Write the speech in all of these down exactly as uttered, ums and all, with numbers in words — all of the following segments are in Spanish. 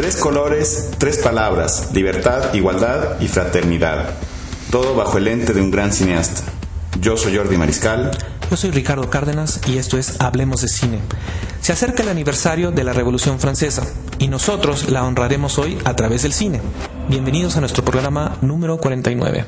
Tres colores, tres palabras: libertad, igualdad y fraternidad. Todo bajo el lente de un gran cineasta. Yo soy Jordi Mariscal. Yo soy Ricardo Cárdenas y esto es Hablemos de Cine. Se acerca el aniversario de la Revolución Francesa y nosotros la honraremos hoy a través del cine. Bienvenidos a nuestro programa número cuarenta y nueve.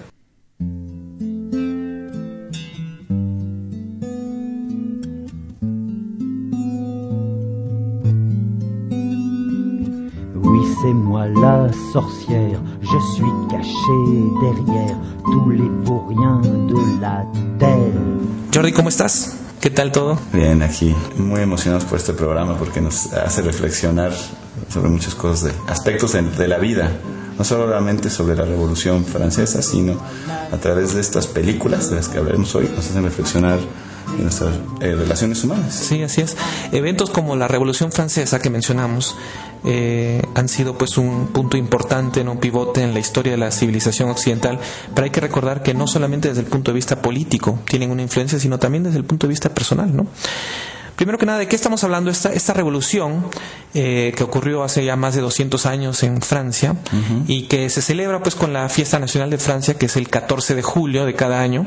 C'est moi la sorcière, je suis cachée derrière tous les vauriens de la terre. Jordi, ¿cómo estás? ¿Qué tal todo? Bien, aquí muy emocionados por este programa porque nos hace reflexionar sobre muchas cosas, de aspectos de, de la vida, no solo realmente sobre la Revolución Francesa, sino a través de estas películas de las que hablaremos hoy, nos hacen reflexionar en nuestras eh, relaciones humanas. Sí, así es. Eventos como la Revolución Francesa que mencionamos eh, han sido pues un punto importante, ¿no? Un pivote en la historia de la civilización occidental, pero hay que recordar que no solamente desde el punto de vista político tienen una influencia, sino también desde el punto de vista personal, ¿no? Primero que nada, ¿de qué estamos hablando? Esta, esta revolución eh, que ocurrió hace ya más de doscientos años en Francia, uh-huh. y que se celebra pues con la fiesta nacional de Francia, que es el catorce de julio de cada año.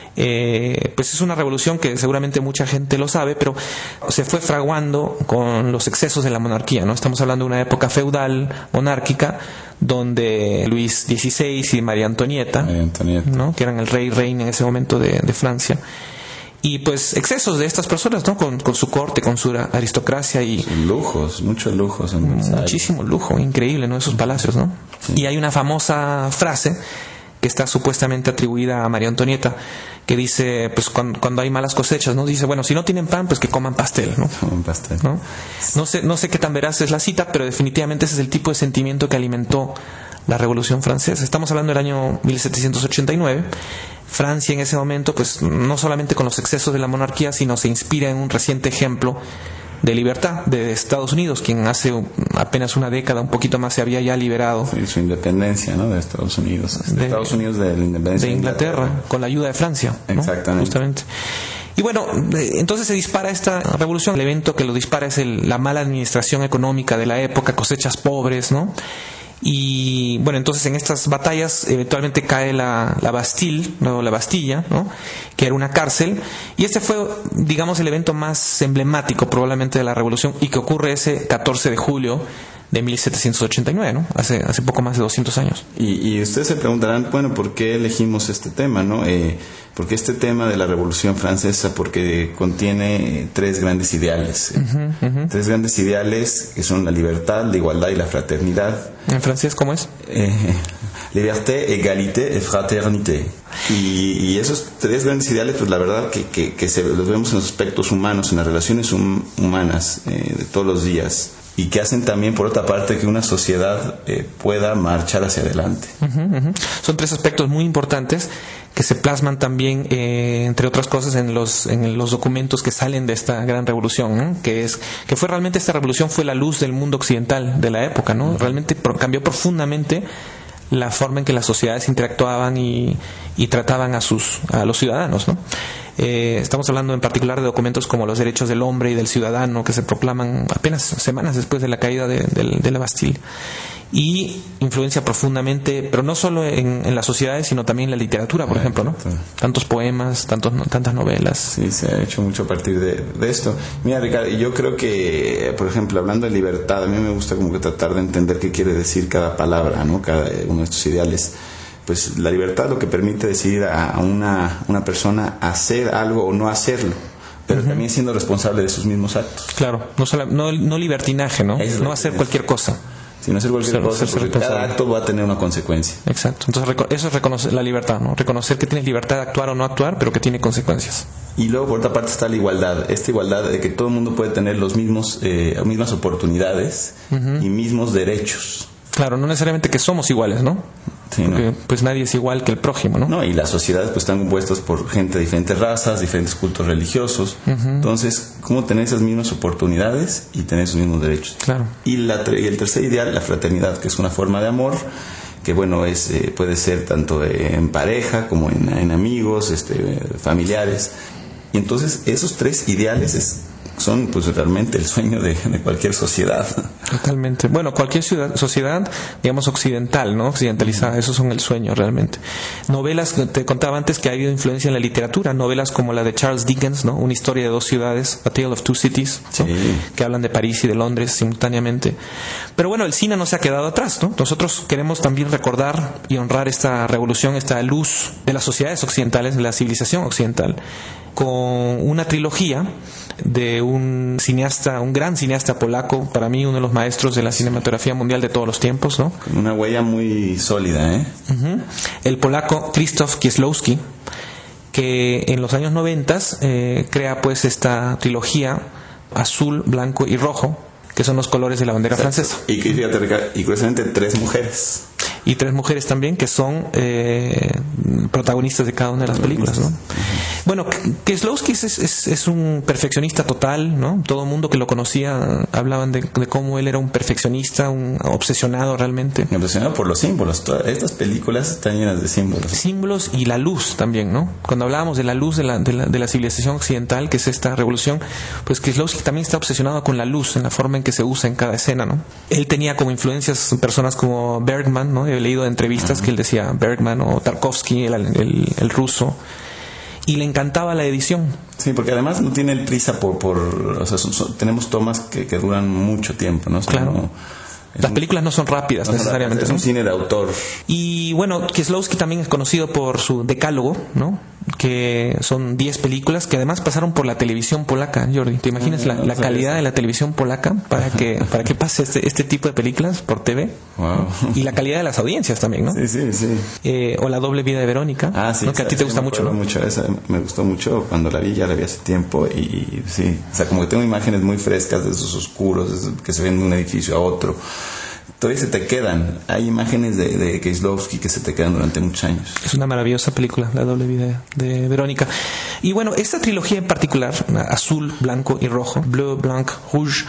Eh, pues es una revolución que seguramente mucha gente lo sabe, pero se fue fraguando con los excesos de la monarquía, ¿no? Estamos hablando de una época feudal, monárquica, donde Luis dieciséis y María Antonieta, María Antonieta. ¿no? Que eran el rey y reina en ese momento de, de Francia. Y pues excesos de estas personas, ¿no? Con, con su corte, con su aristocracia y lujos, muchos lujos en Versalles. Muchísimo lujo, increíble, ¿no? Esos palacios, ¿no? Sí. Y hay una famosa frase que está supuestamente atribuida a María Antonieta, que dice, pues cuando, cuando hay malas cosechas, ¿no? Dice, bueno, si no tienen pan, pues que coman pastel, ¿no? Coman pastel. ¿No? No sé, no sé qué tan veraz es la cita, pero definitivamente ese es el tipo de sentimiento que alimentó la Revolución Francesa. Estamos hablando del año mil setecientos ochenta y nueve. Francia en ese momento, pues no solamente con los excesos de la monarquía, sino se inspira en un reciente ejemplo de libertad de Estados Unidos, quien hace apenas una década, un poquito más, se había ya liberado. Sí, su independencia, ¿no? De Estados Unidos. De, de Estados Unidos de la independencia de Inglaterra, de Inglaterra, con la ayuda de Francia, ¿no? Exactamente. Justamente. Y bueno, entonces se dispara esta revolución. El evento que lo dispara es el, la mala administración económica de la época, cosechas pobres, ¿no? Y bueno, entonces en estas batallas eventualmente cae la, la Bastille, ¿no? La Bastilla, ¿no? Que era una cárcel, y este fue, digamos, el evento más emblemático probablemente de la revolución, y que ocurre ese catorce de julio de mil setecientos ochenta y nueve, ¿no? Hace, hace poco más de doscientos años. Y, y ustedes se preguntarán, bueno, ¿por qué elegimos este tema, no? Eh, porque este tema de la Revolución Francesa, porque contiene tres grandes ideales. Uh-huh, uh-huh. Tres grandes ideales que son la libertad, la igualdad y la fraternidad. ¿En francés cómo es? Eh, liberté, égalité et fraternité. Y, y esos tres grandes ideales, pues la verdad que, que, que se, los vemos en los aspectos humanos, en las relaciones hum, humanas eh, de todos los días. Y que hacen también, por otra parte, que una sociedad eh, pueda marchar hacia adelante. Uh-huh, uh-huh. Son tres aspectos muy importantes que se plasman también, eh, entre otras cosas, en los en los documentos que salen de esta gran revolución, ¿no? que es que fue realmente esta revolución fue la luz del mundo occidental de la época, ¿no? Uh-huh. Realmente por, cambió profundamente la forma en que las sociedades interactuaban y, y trataban a sus a los ciudadanos, ¿no? Eh, estamos hablando en particular de documentos como los derechos del hombre y del ciudadano, que se proclaman apenas semanas después de la caída de, de, de la Bastille, y influencia profundamente, pero no solo en, en las sociedades, sino también en la literatura, por ah, ejemplo, ¿no? Tantos poemas, tantos, tantas novelas. Sí, se ha hecho mucho a partir de, de esto. Mira, Ricardo, yo creo que, por ejemplo, hablando de libertad, a mí me gusta como que tratar de entender qué quiere decir cada palabra, ¿no? Cada uno de estos ideales. Pues la libertad lo que permite decidir a una, una persona hacer algo o no hacerlo, pero uh-huh. también siendo responsable de sus mismos actos. Claro, no, solo, no, no libertinaje, ¿no? Es no hacer es, cualquier cosa. Sino hacer cualquier ser, cosa, ser porque cada acto va a tener una consecuencia. Exacto, entonces eso es reconocer la libertad, ¿no? Reconocer que tienes libertad de actuar o no actuar, pero que tiene consecuencias. Y luego por otra parte está la igualdad, esta igualdad de que todo el mundo puede tener los mismos, eh, mismas oportunidades uh-huh. y mismos derechos. Claro, no necesariamente que somos iguales, ¿no? Sí, porque ¿no? pues nadie es igual que el prójimo, ¿no? No, y las sociedades pues están compuestas por gente de diferentes razas, diferentes cultos religiosos. Uh-huh. Entonces, ¿cómo tener esas mismas oportunidades y tener esos mismos derechos? Claro. Y, la, y el tercer ideal, la fraternidad, que es una forma de amor que bueno es eh, puede ser tanto en pareja como en, en amigos, este, familiares. Y entonces esos tres ideales es, son pues realmente el sueño de, de cualquier sociedad. Totalmente. Bueno, cualquier ciudad, sociedad, digamos, occidental, ¿no? Occidentalizada, esos son el sueño realmente. Novelas, te contaba antes que ha habido influencia en la literatura, novelas como la de Charles Dickens, ¿no? Una historia de dos ciudades, A Tale of Two Cities, ¿no? Sí. Que hablan de París y de Londres simultáneamente. Pero bueno, el cine no se ha quedado atrás, ¿no? Nosotros queremos también recordar y honrar esta revolución, esta luz de las sociedades occidentales, de la civilización occidental, con una trilogía de un cineasta, un gran cineasta polaco, para mí uno de los maestros de la cinematografía mundial de todos los tiempos, ¿no? Con una huella muy sólida, ¿eh? Uh-huh. El polaco Krzysztof Kieślowski, que en los años noventas eh, crea pues esta trilogía azul, blanco y rojo, que son los colores de la bandera Exacto. francesa. Y que fíjate, y curiosamente tres mujeres. Y tres mujeres también que son eh, protagonistas de cada una de las películas, ¿no? Bueno, Kieślowski es, es, es un perfeccionista total, ¿no? Todo el mundo que lo conocía hablaban de, de cómo él era un perfeccionista, un obsesionado realmente. Obsesionado por los símbolos. Todas estas películas están llenas de símbolos. Símbolos y la luz también, ¿no? Cuando hablábamos de la luz de la, de la, de la civilización occidental, que es esta revolución, pues Kieślowski también está obsesionado con la luz, en la forma en que se usa en cada escena, ¿no? Él tenía como influencias personas como Bergman, ¿no? He leído entrevistas uh-huh. que él decía Bergman o Tarkovsky, el, el, el ruso, y le encantaba la edición. Sí, porque además no tiene el prisa por, por o sea, son, son, tenemos tomas que, que duran mucho tiempo, ¿no? Claro. Como, las películas no son rápidas, no necesariamente. Es un cine de autor. Y bueno, Kieślowski también es conocido por su decálogo, ¿no? Que son diez películas que además pasaron por la televisión polaca. Jordi, ¿te imaginas la, la calidad de la televisión polaca para que para que pase este, este tipo de películas por T V? Wow. Y la calidad de las audiencias también, ¿no? Sí, sí, sí. Eh, o La doble vida de Verónica, ah, sí, ¿no? Que a ti te gusta mucho, ¿no? mucho. Esa me gustó mucho cuando la vi, ya la vi hace tiempo y sí, o sea, como que tengo imágenes muy frescas de esos oscuros que se ven de un edificio a otro. Todavía se te quedan. Hay imágenes de, de Kieślowski que se te quedan durante muchos años. Es una maravillosa película, La doble vida de Verónica. Y bueno, esta trilogía en particular, azul, blanco y rojo, Bleu, Blanc, Rouge,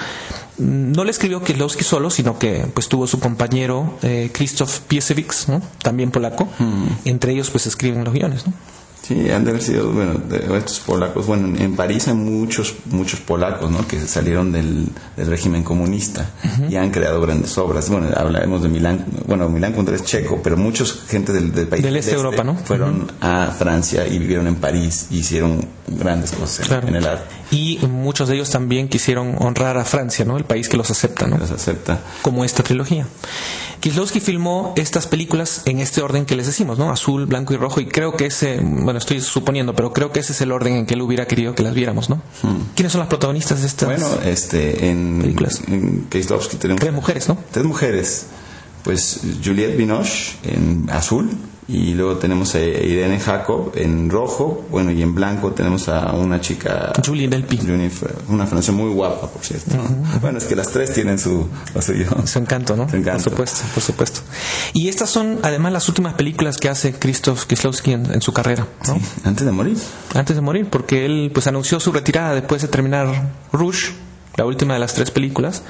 no la escribió Kieślowski solo, sino que pues tuvo su compañero eh, Krzysztof Piesewicz, ¿no? También polaco. Hmm. Entre ellos pues escriben los guiones, ¿no? Sí, han de haber sido, bueno, de estos polacos. Bueno, en París hay muchos muchos polacos, ¿no? Que salieron del, del régimen comunista uh-huh. y han creado grandes obras. Bueno, hablaremos de Milán, bueno, Milán Kundera es checo, pero muchos gente del, del país del este de Europa, ¿no? Fueron uh-huh. a Francia y vivieron en París y hicieron grandes cosas claro. en el arte. Y muchos de ellos también quisieron honrar a Francia, ¿no? El país que los acepta, ¿no? Los acepta. Como esta trilogía. Kieślowski filmó estas películas en este orden que les decimos, ¿no? Azul, blanco y rojo, y creo que ese, bueno, estoy suponiendo, pero creo que ese es el orden en que él hubiera querido que las viéramos, ¿no? Hmm. ¿Quiénes son las protagonistas de estas bueno, este, en, películas? En Kieślowski tenemos tres mujeres, ¿no? Tres mujeres. Pues Juliette Binoche en azul, y luego tenemos a Irene Jacob en rojo, bueno, y en blanco tenemos a una chica, Julie Delpy, una francesa muy guapa, por cierto. Uh-huh. Bueno, es que las tres tienen su su, su encanto, ¿no? Su encanto. Por supuesto, por supuesto. Y estas son además las últimas películas que hace Krzysztof Kieślowski en, en su carrera, ¿no? Sí, antes de morir. Antes de morir, porque él pues anunció su retirada después de terminar Rouge, la última de las tres películas.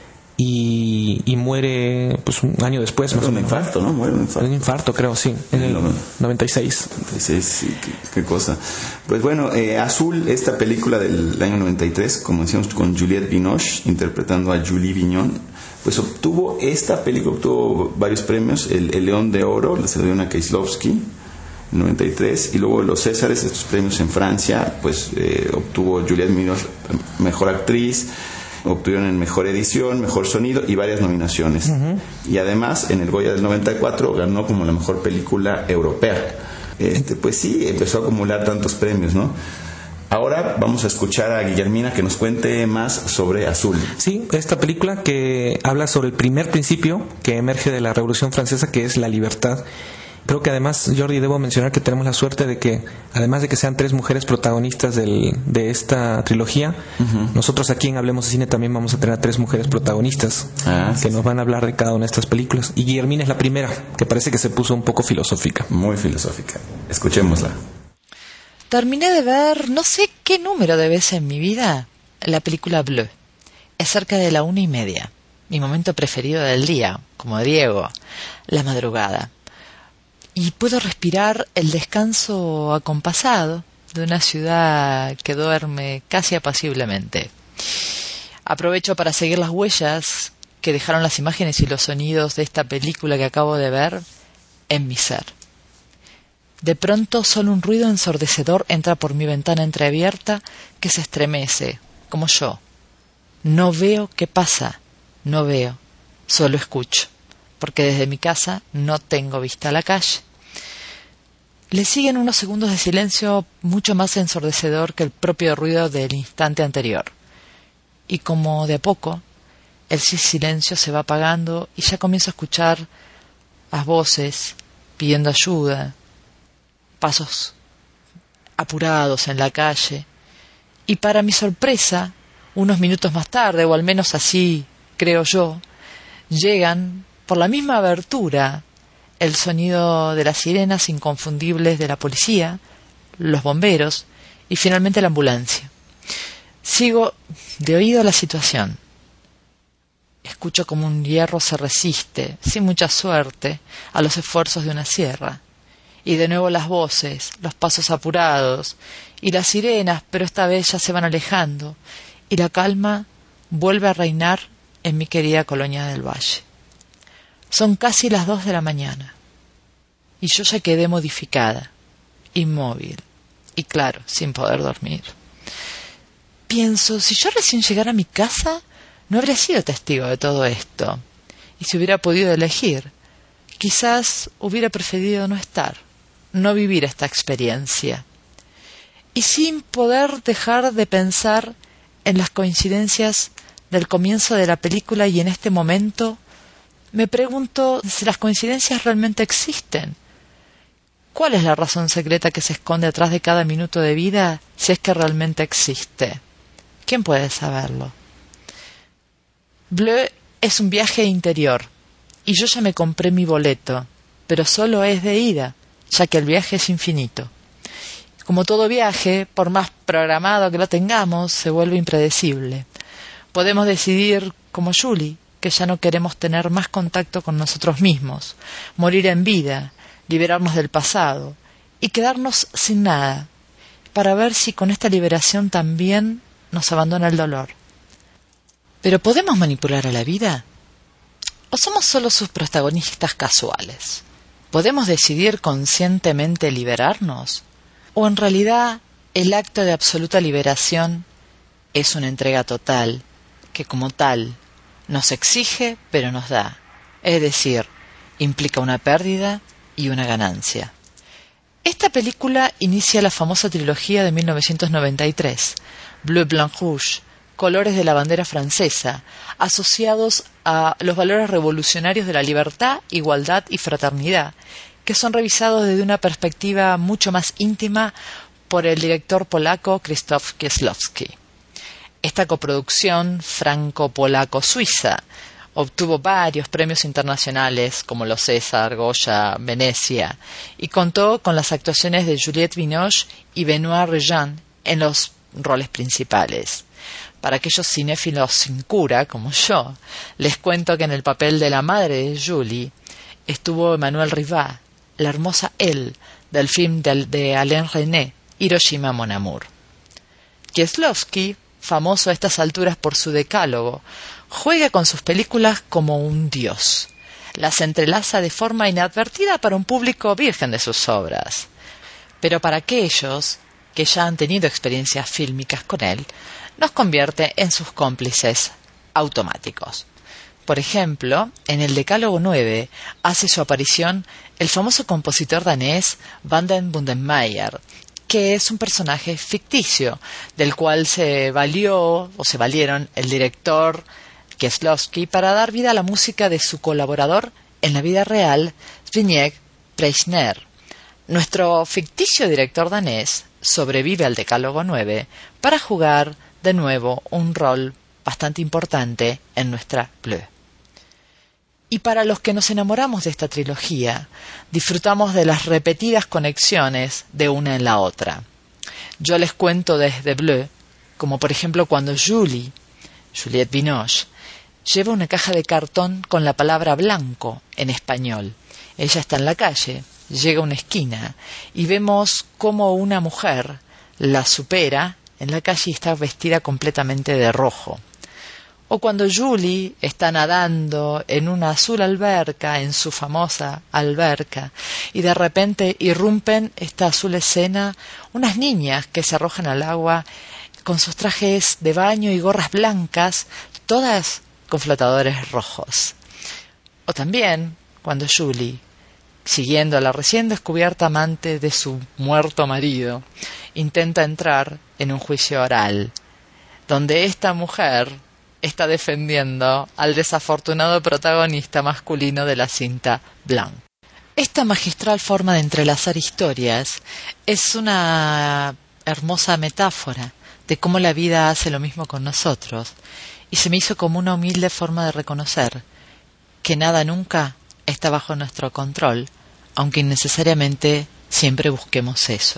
Y, y muere pues un año después. Más un infarto, ¿no? Muere un infarto. Un infarto, creo, sí, en el noventa y seis. noventa y seis, sí, qué, qué cosa. Pues bueno, eh, Azul, esta película del año noventa y tres, como decíamos, con Juliette Binoche interpretando a Julie Vignon, pues obtuvo, esta película obtuvo varios premios, el, el León de Oro, se lo dieron a Kieślowski en noventa y tres, y luego los Césares, estos premios en Francia, pues eh, obtuvo Juliette Binoche mejor actriz, obtuvieron en mejor edición, mejor sonido y varias nominaciones. Uh-huh. Y además en el Goya del noventa y cuatro ganó como la mejor película europea. Este, pues sí, empezó a acumular tantos premios, ¿no? Ahora vamos a escuchar a Guillermina que nos cuente más sobre Azul. Sí, esta película que habla sobre el primer principio que emerge de la Revolución Francesa, que es la libertad. Creo que además, Jordi, debo mencionar que tenemos la suerte de que, además de que sean tres mujeres protagonistas del, de esta trilogía, uh-huh. nosotros aquí en Hablemos de Cine también vamos a tener a tres mujeres protagonistas ah, que sí, nos van a hablar de cada una de estas películas. Y Guillermina es la primera, que parece que se puso un poco filosófica. Muy filosófica. Escuchémosla. Terminé de ver, no sé qué número de veces en mi vida, la película Bleu. Es cerca de la una y media. Mi momento preferido del día, como Diego, la madrugada. Y puedo respirar el descanso acompasado de una ciudad que duerme casi apaciblemente. Aprovecho para seguir las huellas que dejaron las imágenes y los sonidos de esta película que acabo de ver en mi ser. De pronto solo un ruido ensordecedor entra por mi ventana entreabierta que se estremece, como yo. No veo qué pasa, no veo, solo escucho, porque desde mi casa no tengo vista a la calle. Le siguen unos segundos de silencio mucho más ensordecedor que el propio ruido del instante anterior. Y como de a poco, el silencio se va apagando y ya comienzo a escuchar las voces pidiendo ayuda, pasos apurados en la calle, y para mi sorpresa, unos minutos más tarde, o al menos así creo yo, llegan por la misma abertura el sonido de las sirenas inconfundibles de la policía, los bomberos y finalmente la ambulancia. Sigo de oído la situación. Escucho como un hierro se resiste, sin mucha suerte, a los esfuerzos de una sierra. Y de nuevo las voces, los pasos apurados, y las sirenas, pero esta vez ya se van alejando, y la calma vuelve a reinar en mi querida Colonia del Valle. Son casi las dos de la mañana, y yo ya quedé modificada, inmóvil, y claro, sin poder dormir. Pienso, si yo recién llegara a mi casa, no habría sido testigo de todo esto, y si hubiera podido elegir, quizás hubiera preferido no estar, no vivir esta experiencia. Y sin poder dejar de pensar en las coincidencias del comienzo de la película y en este momento, me pregunto si las coincidencias realmente existen. ¿Cuál es la razón secreta que se esconde atrás de cada minuto de vida si es que realmente existe? ¿Quién puede saberlo? Bleu es un viaje interior, y yo ya me compré mi boleto, pero solo es de ida, ya que el viaje es infinito. Como todo viaje, por más programado que lo tengamos, se vuelve impredecible. Podemos decidir, como Julie, que ya no queremos tener más contacto con nosotros mismos, morir en vida, liberarnos del pasado y quedarnos sin nada, para ver si con esta liberación también nos abandona el dolor. ¿Pero podemos manipular a la vida? ¿O somos solo sus protagonistas casuales? ¿Podemos decidir conscientemente liberarnos? ¿O en realidad el acto de absoluta liberación es una entrega total, que como tal nos exige pero nos da? Es decir, implica una pérdida y una ganancia. Esta película inicia la famosa trilogía de mil novecientos noventa y tres, Bleu, Blanc, Rouge, colores de la bandera francesa, asociados a los valores revolucionarios de la libertad, igualdad y fraternidad, que son revisados desde una perspectiva mucho más íntima por el director polaco Krzysztof Kieslowski. Esta coproducción franco-polaco-suiza obtuvo varios premios internacionales como los César, Goya, Venecia, y contó con las actuaciones de Juliette Binoche y Benoît Regin en los roles principales. Para aquellos cinéfilos sin cura, como yo, les cuento que en el papel de la madre de Julie estuvo Emmanuelle Rivat, la hermosa Elle, del film de, de Alain Resnais, Hiroshima Mon Amour. Kieslowski, famoso a estas alturas por su decálogo, juega con sus películas como un dios. Las entrelaza de forma inadvertida para un público virgen de sus obras. Pero para aquellos que ya han tenido experiencias fílmicas con él, nos convierte en sus cómplices automáticos. Por ejemplo, en el Decálogo nueve hace su aparición el famoso compositor danés Vanden Bundenmeyer, que es un personaje ficticio, del cual se valió o se valieron el director Kieslowski para dar vida a la música de su colaborador en la vida real, Zbigniew Preissner. Nuestro ficticio director danés sobrevive al Decálogo nueve para jugar de nuevo un rol bastante importante en nuestra Bleu. Y para los que nos enamoramos de esta trilogía, disfrutamos de las repetidas conexiones de una en la otra. Yo les cuento desde Bleu, como por ejemplo cuando Julie, Juliette Binoche, lleva una caja de cartón con la palabra blanco en español. Ella está en la calle, llega a una esquina y vemos cómo una mujer la supera en la calle y está vestida completamente de rojo. O cuando Julie está nadando en una azul alberca, en su famosa alberca, y de repente irrumpen esta azul escena unas niñas que se arrojan al agua con sus trajes de baño y gorras blancas, todas con flotadores rojos. O también cuando Julie, siguiendo a la recién descubierta amante de su muerto marido, intenta entrar en un juicio oral, donde esta mujer está defendiendo al desafortunado protagonista masculino de la cinta Blanc. Esta magistral forma de entrelazar historias es una hermosa metáfora de cómo la vida hace lo mismo con nosotros, y se me hizo como una humilde forma de reconocer que nada nunca está bajo nuestro control, aunque innecesariamente siempre busquemos eso.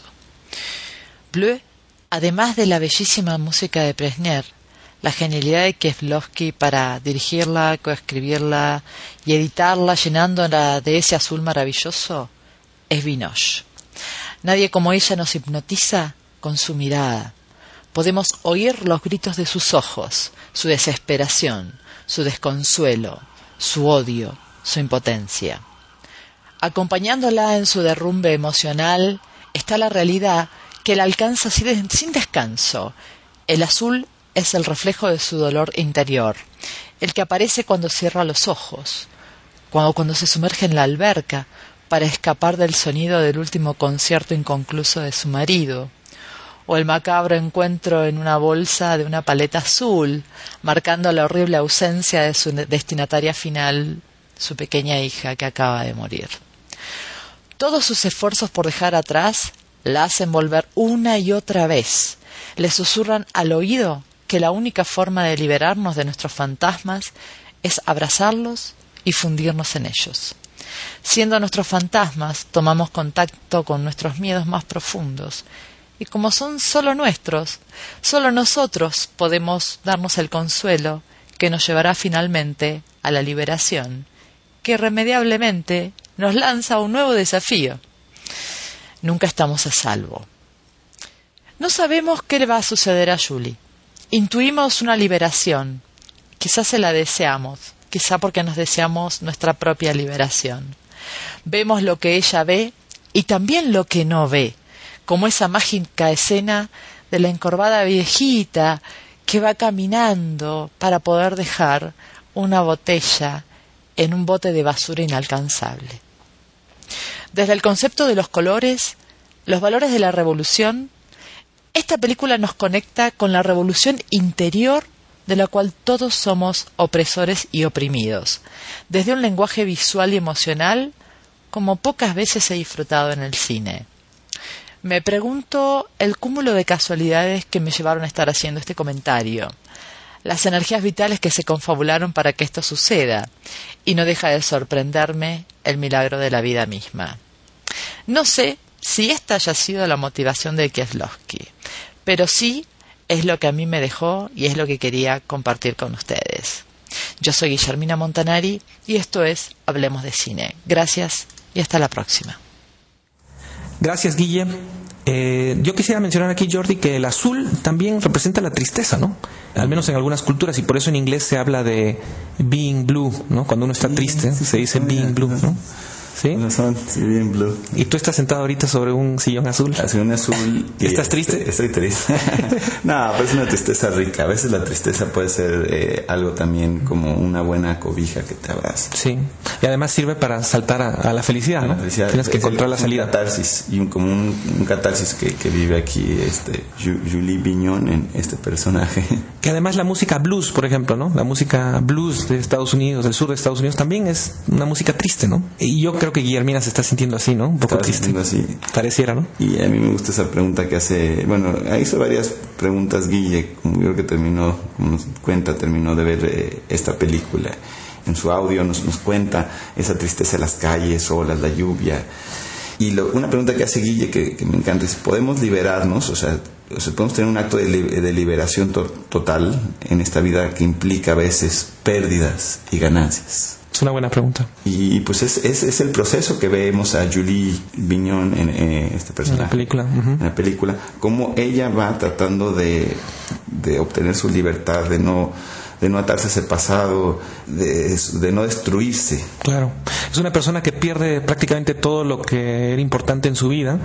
Bleu, además de la bellísima música de Presnier, la genialidad de Kieslowski para dirigirla, coescribirla y editarla llenándola de ese azul maravilloso, es Vinoche. Nadie como ella nos hipnotiza con su mirada. Podemos oír los gritos de sus ojos, su desesperación, su desconsuelo, su odio, su impotencia. Acompañándola en su derrumbe emocional está la realidad que la alcanza sin descanso. El azul es el reflejo de su dolor interior, el que aparece cuando cierra los ojos, cuando, cuando se sumerge en la alberca para escapar del sonido del último concierto inconcluso de su marido, o el macabro encuentro en una bolsa de una paleta azul, marcando la horrible ausencia de su destinataria final, su pequeña hija que acaba de morir. Todos sus esfuerzos por dejar atrás la hacen volver una y otra vez, le susurran al oído que la única forma de liberarnos de nuestros fantasmas es abrazarlos y fundirnos en ellos. Siendo nuestros fantasmas, tomamos contacto con nuestros miedos más profundos, y como son solo nuestros, solo nosotros podemos darnos el consuelo que nos llevará finalmente a la liberación, que irremediablemente nos lanza a un nuevo desafío. Nunca estamos a salvo. No sabemos qué le va a suceder a Julie. Intuimos una liberación, quizás se la deseamos, quizá porque nos deseamos nuestra propia liberación. Vemos lo que ella ve y también lo que no ve, como esa mágica escena de la encorvada viejita que va caminando para poder dejar una botella en un bote de basura inalcanzable. Desde el concepto de los colores, los valores de la revolución, esta película nos conecta con la revolución interior de la cual todos somos opresores y oprimidos, desde un lenguaje visual y emocional como pocas veces he disfrutado en el cine. Me pregunto el cúmulo de casualidades que me llevaron a estar haciendo este comentario, las energías vitales que se confabularon para que esto suceda, y no deja de sorprenderme el milagro de la vida misma. No sé si esta haya sido la motivación de Kieslowski, pero sí es lo que a mí me dejó y es lo que quería compartir con ustedes. Yo soy Guillermina Montanari y esto es Hablemos de Cine. Gracias y hasta la próxima. Gracias, Guille. Eh, yo quisiera mencionar aquí, Jordi, que el azul también representa la tristeza, ¿no? Al menos en algunas culturas, y por eso en inglés se habla de being blue, ¿no? Cuando uno está triste, se dice being blue, ¿no? ¿Sí? Sí, bien blue. Y tú estás sentado ahorita sobre un sillón azul. Sobre un azul. ¿Y ¿Estás triste? Estoy triste. No, pero es una tristeza rica. A veces la tristeza puede ser eh, algo también como una buena cobija que te abraza. Sí. Y además sirve para saltar a, a la felicidad, ¿no? La felicidad. Tienes que es encontrar el, la salida. Un catarsis, y un, como un, un catarsis que, que vive aquí este Julie Binoche en este personaje. Que además la música blues, por ejemplo, ¿no? La música blues de Estados Unidos, del sur de Estados Unidos, también es una música triste, ¿no? Y yo creo que Guillermina se está sintiendo así, ¿no? Un poco triste. Así. Pareciera, ¿no? Y a mí me gusta esa pregunta que hace... Bueno, hizo varias preguntas Guille, como yo creo que terminó, como nos cuenta, terminó de ver eh, esta película. En su audio nos, nos cuenta esa tristeza de las calles, olas, la lluvia. Y lo, una pregunta que hace Guille que, que me encanta es, ¿podemos liberarnos? O sea, o sea ¿podemos tener un acto de, de liberación to- total en esta vida que implica a veces pérdidas y ganancias? Es una buena pregunta. Y pues es, es, es el proceso que vemos a Julie Binoche en, en este personaje. En la película. Uh-huh. En la película. Cómo ella va tratando de, de obtener su libertad, de no, de no atarse a ese pasado, de, de no destruirse. Claro. Es una persona que pierde prácticamente todo lo que era importante en su vida.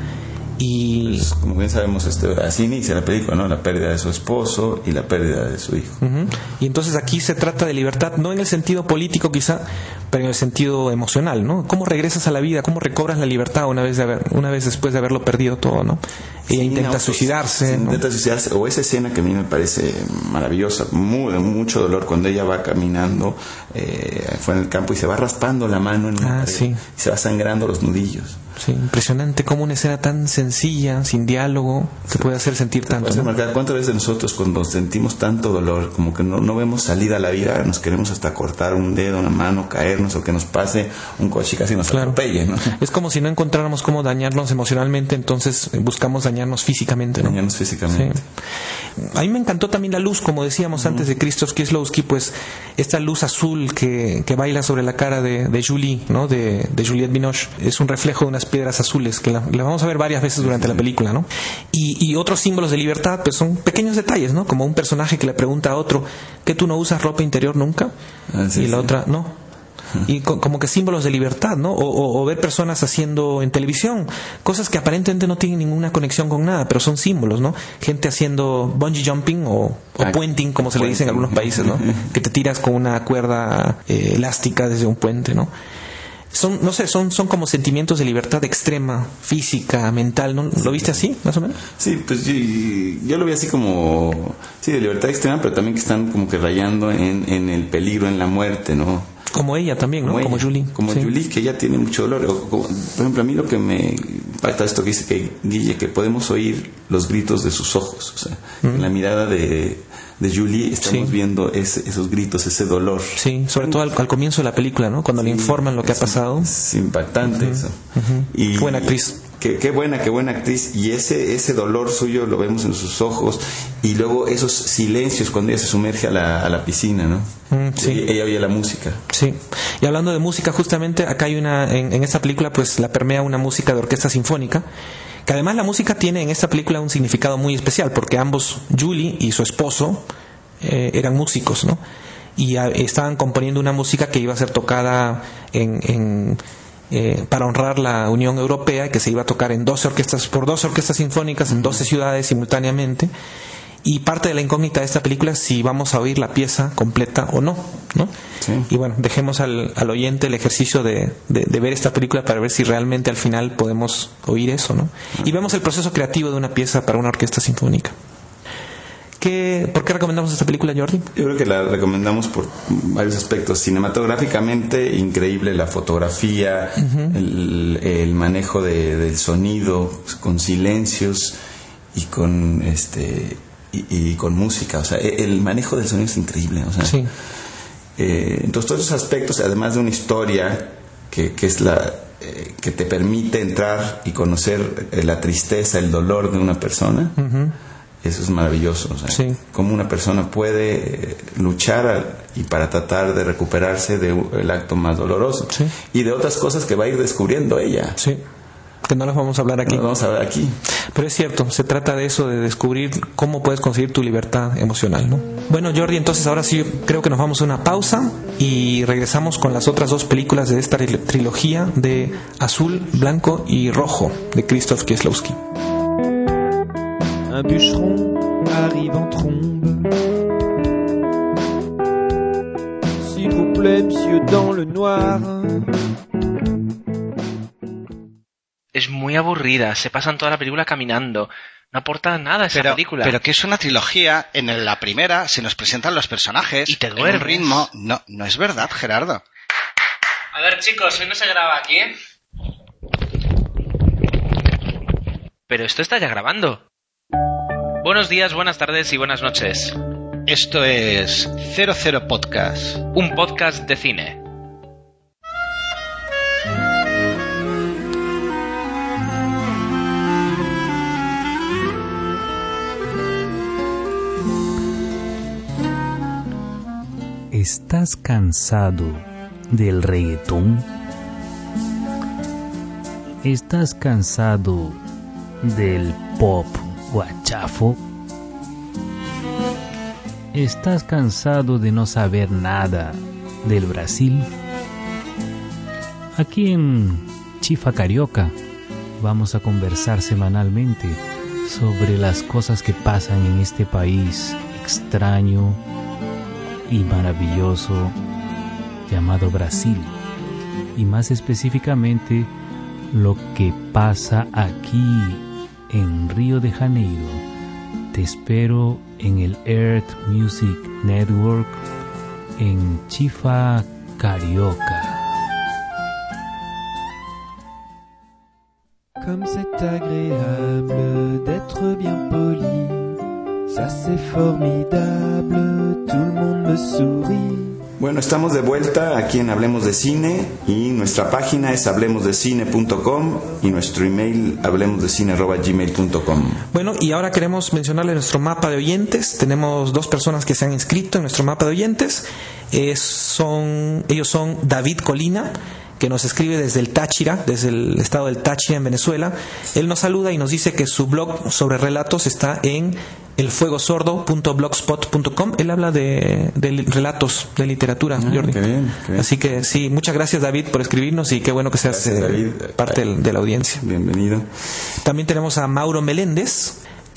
Y pues, como bien sabemos, este, así inicia la película, ¿no? La pérdida de su esposo y la pérdida de su hijo. Uh-huh. Y entonces aquí se trata de libertad, no en el sentido político quizá, pero en el sentido emocional, ¿no? ¿Cómo regresas a la vida? ¿Cómo recobras la libertad una vez de haber, una vez después de haberlo perdido todo, ¿no? Ella sí, intenta no, suicidarse, sí, ¿no? Intenta suicidarse, o esa escena que a mí me parece maravillosa, muy, mucho dolor cuando ella va caminando eh, fuera en el campo y se va raspando la mano en ah, pared, sí. y se va sangrando los nudillos. Sí, impresionante cómo una escena tan sencilla, sin diálogo, te puede hacer sentir tanto, ¿no? ¿no? ¿Cuántas veces nosotros cuando sentimos tanto dolor, como que no, no vemos salida a la vida, nos queremos hasta cortar un dedo, una mano, caernos, o que nos pase un coche y casi nos claro. atropelle, ¿no? Es como si no encontráramos cómo dañarnos emocionalmente, entonces buscamos dañarnos físicamente, ¿no? Dañarnos físicamente. Sí. A mí me encantó también la luz, como decíamos uh-huh. antes de Krzysztof Kieslowski, pues esta luz azul que, que baila sobre la cara de, de Julie, ¿no? De, de Juliette Binoche, es un reflejo de unas piedras azules que la, la vamos a ver varias veces durante la película, ¿no? Y, y otros símbolos de libertad, pues son pequeños detalles, ¿no? Como un personaje que le pregunta a otro, ¿que tú no usas ropa interior nunca? Ah, sí, y la sí. otra, no. Y co- como que símbolos de libertad, ¿no? O, o, o ver personas haciendo en televisión cosas que aparentemente no tienen ninguna conexión con nada, pero son símbolos, ¿no? Gente haciendo bungee jumping o, o ah, puenting, como se le dice en algunos países, ¿no? Que te tiras con una cuerda eh, elástica desde un puente, ¿no? Son, no sé, son, son como sentimientos de libertad extrema, física, mental, ¿no? ¿Lo viste así, más o menos? Sí, pues yo, yo lo vi así como, sí, de libertad extrema, pero también que están como que rayando en, en el peligro, en la muerte, ¿no? Como ella también, ¿no? Como, Como, como Julie. Como sí. Julie, que ella tiene mucho dolor. O, como, por ejemplo, a mí lo que me impacta esto que dice que Guille, que podemos oír los gritos de sus ojos. O sea, mm. en la mirada de, de Julie estamos sí. viendo ese, esos gritos, ese dolor. Sí, sobre todo al, al comienzo de la película, ¿no? Cuando sí, le informan lo que ha pasado. Es impactante uh-huh. eso. Uh-huh. Y, buena actriz. Qué, qué buena, qué buena actriz. Y ese, ese dolor suyo lo vemos en sus ojos. Y luego esos silencios cuando ella se sumerge a la, a la piscina, ¿no? Mm, sí. Ella, ella oye la música. Sí. Y hablando de música, justamente acá hay una, en, en esta película pues la permea una música de orquesta sinfónica, que además la música tiene en esta película un significado muy especial, porque ambos, Julie y su esposo, eh, eran músicos, ¿no? Y a, estaban componiendo una música que iba a ser tocada en... en Eh, para honrar la Unión Europea, que se iba a tocar en doce orquestas, por doce orquestas sinfónicas en doce ciudades simultáneamente. Y parte de la incógnita de esta película es si vamos a oír la pieza completa o no, ¿no? Sí. Y bueno, dejemos al, al oyente el ejercicio de, de, de ver esta película para ver si realmente al final podemos oír eso, ¿no? Y vemos el proceso creativo de una pieza para una orquesta sinfónica. ¿Qué, ¿Por qué recomendamos esta película, Jordi? Yo creo que la recomendamos por varios aspectos. Cinematográficamente, increíble la fotografía, uh-huh. el, el manejo de, del sonido, con silencios y con este y, y con música. O sea, el manejo del sonido es increíble. O sea, sí. eh, entonces, todos esos aspectos, además de una historia que, que es la eh, que te permite entrar y conocer la tristeza, el dolor de una persona. Uh-huh. Eso es maravilloso, o sea, sí. cómo una persona puede luchar a, y para tratar de recuperarse del acto más doloroso sí. y de otras cosas que va a ir descubriendo ella. Sí, que no las vamos a hablar aquí. No las vamos a hablar aquí. Pero es cierto, se trata de eso, de descubrir cómo puedes conseguir tu libertad emocional, ¿no? Bueno, Jordi, entonces ahora sí creo que nos vamos a una pausa y regresamos con las otras dos películas de esta trilogía de Azul, Blanco y Rojo de Krzysztof Kieslowski. Un bûcheron arrive en trombe. S'il vous plaît, monsieur, dans le noir. Es muy aburrida, se pasan toda la película caminando. No aporta nada a esa pero, película. Pero que es una trilogía, en la primera se nos presentan los personajes. Y te en duermes. un ritmo. No, no es verdad, Gerardo. A ver, chicos, hoy no se graba aquí, ¿eh? Pero esto está ya grabando. Buenos días, buenas tardes y buenas noches. Esto es Cero Cero Podcast. Un podcast de cine. ¿Estás cansado del reggaetón? ¿Estás cansado del pop guachafo? ¿Estás cansado de no saber nada del Brasil? Aquí en Chifa Carioca vamos a conversar semanalmente sobre las cosas que pasan en este país extraño y maravilloso llamado Brasil, y más específicamente lo que pasa aquí en Río de Janeiro. Te espero en el Earth Music Network en Chifa Carioca. Comme c'est agréable d'être bien poli, ça c'est formidable, tout le monde me sourit. Bueno, estamos de vuelta aquí en Hablemos de Cine y nuestra página es hablemos de cine punto com y nuestro email hablemosdecine arroba gmail punto com. Bueno, y ahora queremos mencionarle nuestro mapa de oyentes. Tenemos dos personas que se han inscrito en nuestro mapa de oyentes. Eh, son, ellos son David Colina, que nos escribe desde el Táchira, desde el estado del Táchira en Venezuela. Él nos saluda y nos dice que su blog sobre relatos está en el fuego sordo punto blogspot punto com. Él habla de, de relatos, de literatura, ah, Jordi. Qué bien, qué bien. Así que sí, muchas gracias, David, por escribirnos, y qué bueno que seas gracias, David, parte de, de la audiencia. Bienvenido. También tenemos a Mauro Meléndez,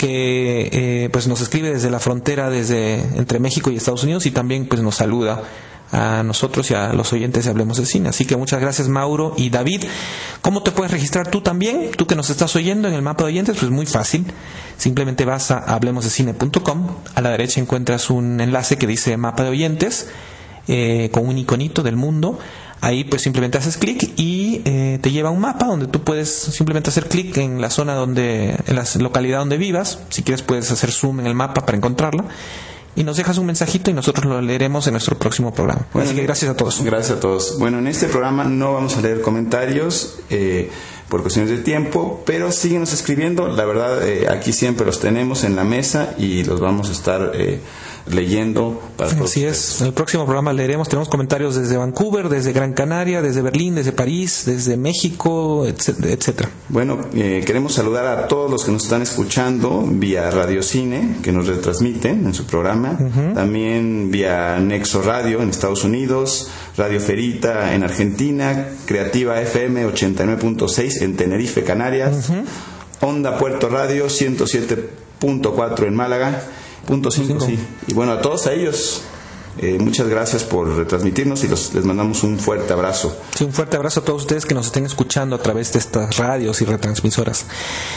que eh, pues nos escribe desde la frontera, desde entre México y Estados Unidos, y también pues nos saluda a nosotros y a los oyentes de Hablemos de Cine. Así que muchas gracias, Mauro y David. ¿Cómo te puedes registrar tú también? Tú que nos estás oyendo en el mapa de oyentes, pues muy fácil. Simplemente vas a hablemos de cine punto com. A la derecha encuentras un enlace que dice mapa de oyentes, eh, con un iconito del mundo. Ahí pues simplemente haces clic y eh, te lleva a un mapa donde tú puedes simplemente hacer clic en la zona donde, en la localidad donde vivas. Si quieres puedes hacer zoom en el mapa para encontrarla. Y nos dejas un mensajito y nosotros lo leeremos en nuestro próximo programa. Bueno, así que gracias a todos. Gracias a todos. Bueno, en este programa no vamos a leer comentarios eh, por cuestiones de tiempo, pero síguenos escribiendo. La verdad, eh, aquí siempre los tenemos en la mesa y los vamos a estar eh, leyendo para todos. Así es. En el próximo programa leeremos. Tenemos comentarios desde Vancouver, desde Gran Canaria, desde Berlín, desde París, desde México, etcétera. Bueno, eh, queremos saludar a todos los que nos están escuchando vía Radio Cine, que nos retransmiten en su programa. Uh-huh. También vía Nexo Radio en Estados Unidos, Radio Ferita en Argentina, Creativa F M ochenta y nueve punto seis en Tenerife, Canarias, uh-huh. Onda Puerto Radio ciento siete punto cuatro en Málaga, punto cinco, sí. Y bueno, a todos a ellos, eh, muchas gracias por retransmitirnos y los, les mandamos un fuerte abrazo. Sí, un fuerte abrazo a todos ustedes que nos estén escuchando a través de estas radios y retransmisoras.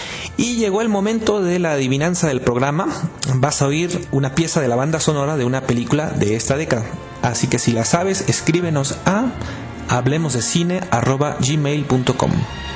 Y llegó el momento de la adivinanza del programa. Vas a oír una pieza de la banda sonora de una película de esta década. Así que si la sabes, escríbenos a hablemosdecine arroba gmail punto com.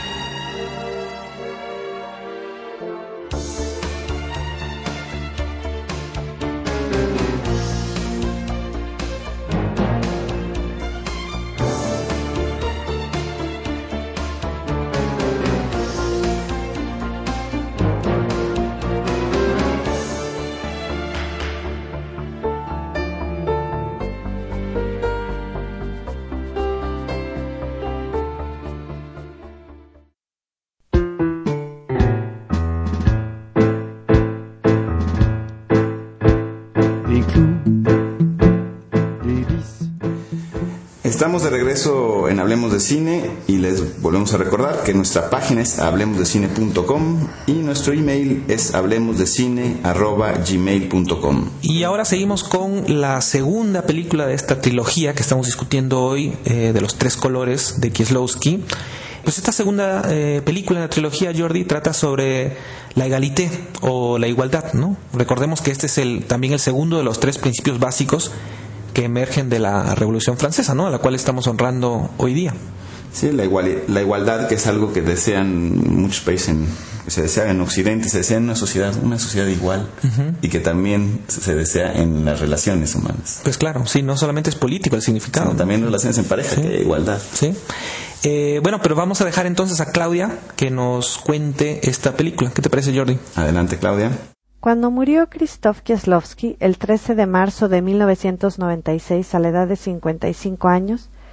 Estamos de regreso en Hablemos de Cine y les volvemos a recordar que nuestra página es hablemos de cine punto com y nuestro email es hablemosdecine arroba gmail punto com. Y ahora seguimos con la segunda película de esta trilogía que estamos discutiendo hoy, eh, de los tres colores de Kieslowski. Pues esta segunda eh, película en la trilogía, Jordi, trata sobre la egalité o la igualdad, ¿no? Recordemos que este es el también el segundo de los tres principios básicos que emergen de la Revolución Francesa, ¿no?, a la cual estamos honrando hoy día. Sí, la, igual, la igualdad, que es algo que desean muchos países, en, que se desea en Occidente, se desea en una sociedad, una sociedad igual, uh-huh. y que también se desea en las relaciones humanas. Pues claro, sí, no solamente es político el significado, sino también en relaciones en pareja, sí. Que hay igualdad. Sí. Eh, bueno, pero vamos a dejar entonces a Claudia que nos cuente esta película. ¿Qué te parece, Jordi? Adelante, Claudia. Cuando murió Krzysztof Kieslowski el trece de marzo de mil novecientos noventa y seis a la edad de cincuenta y cinco años,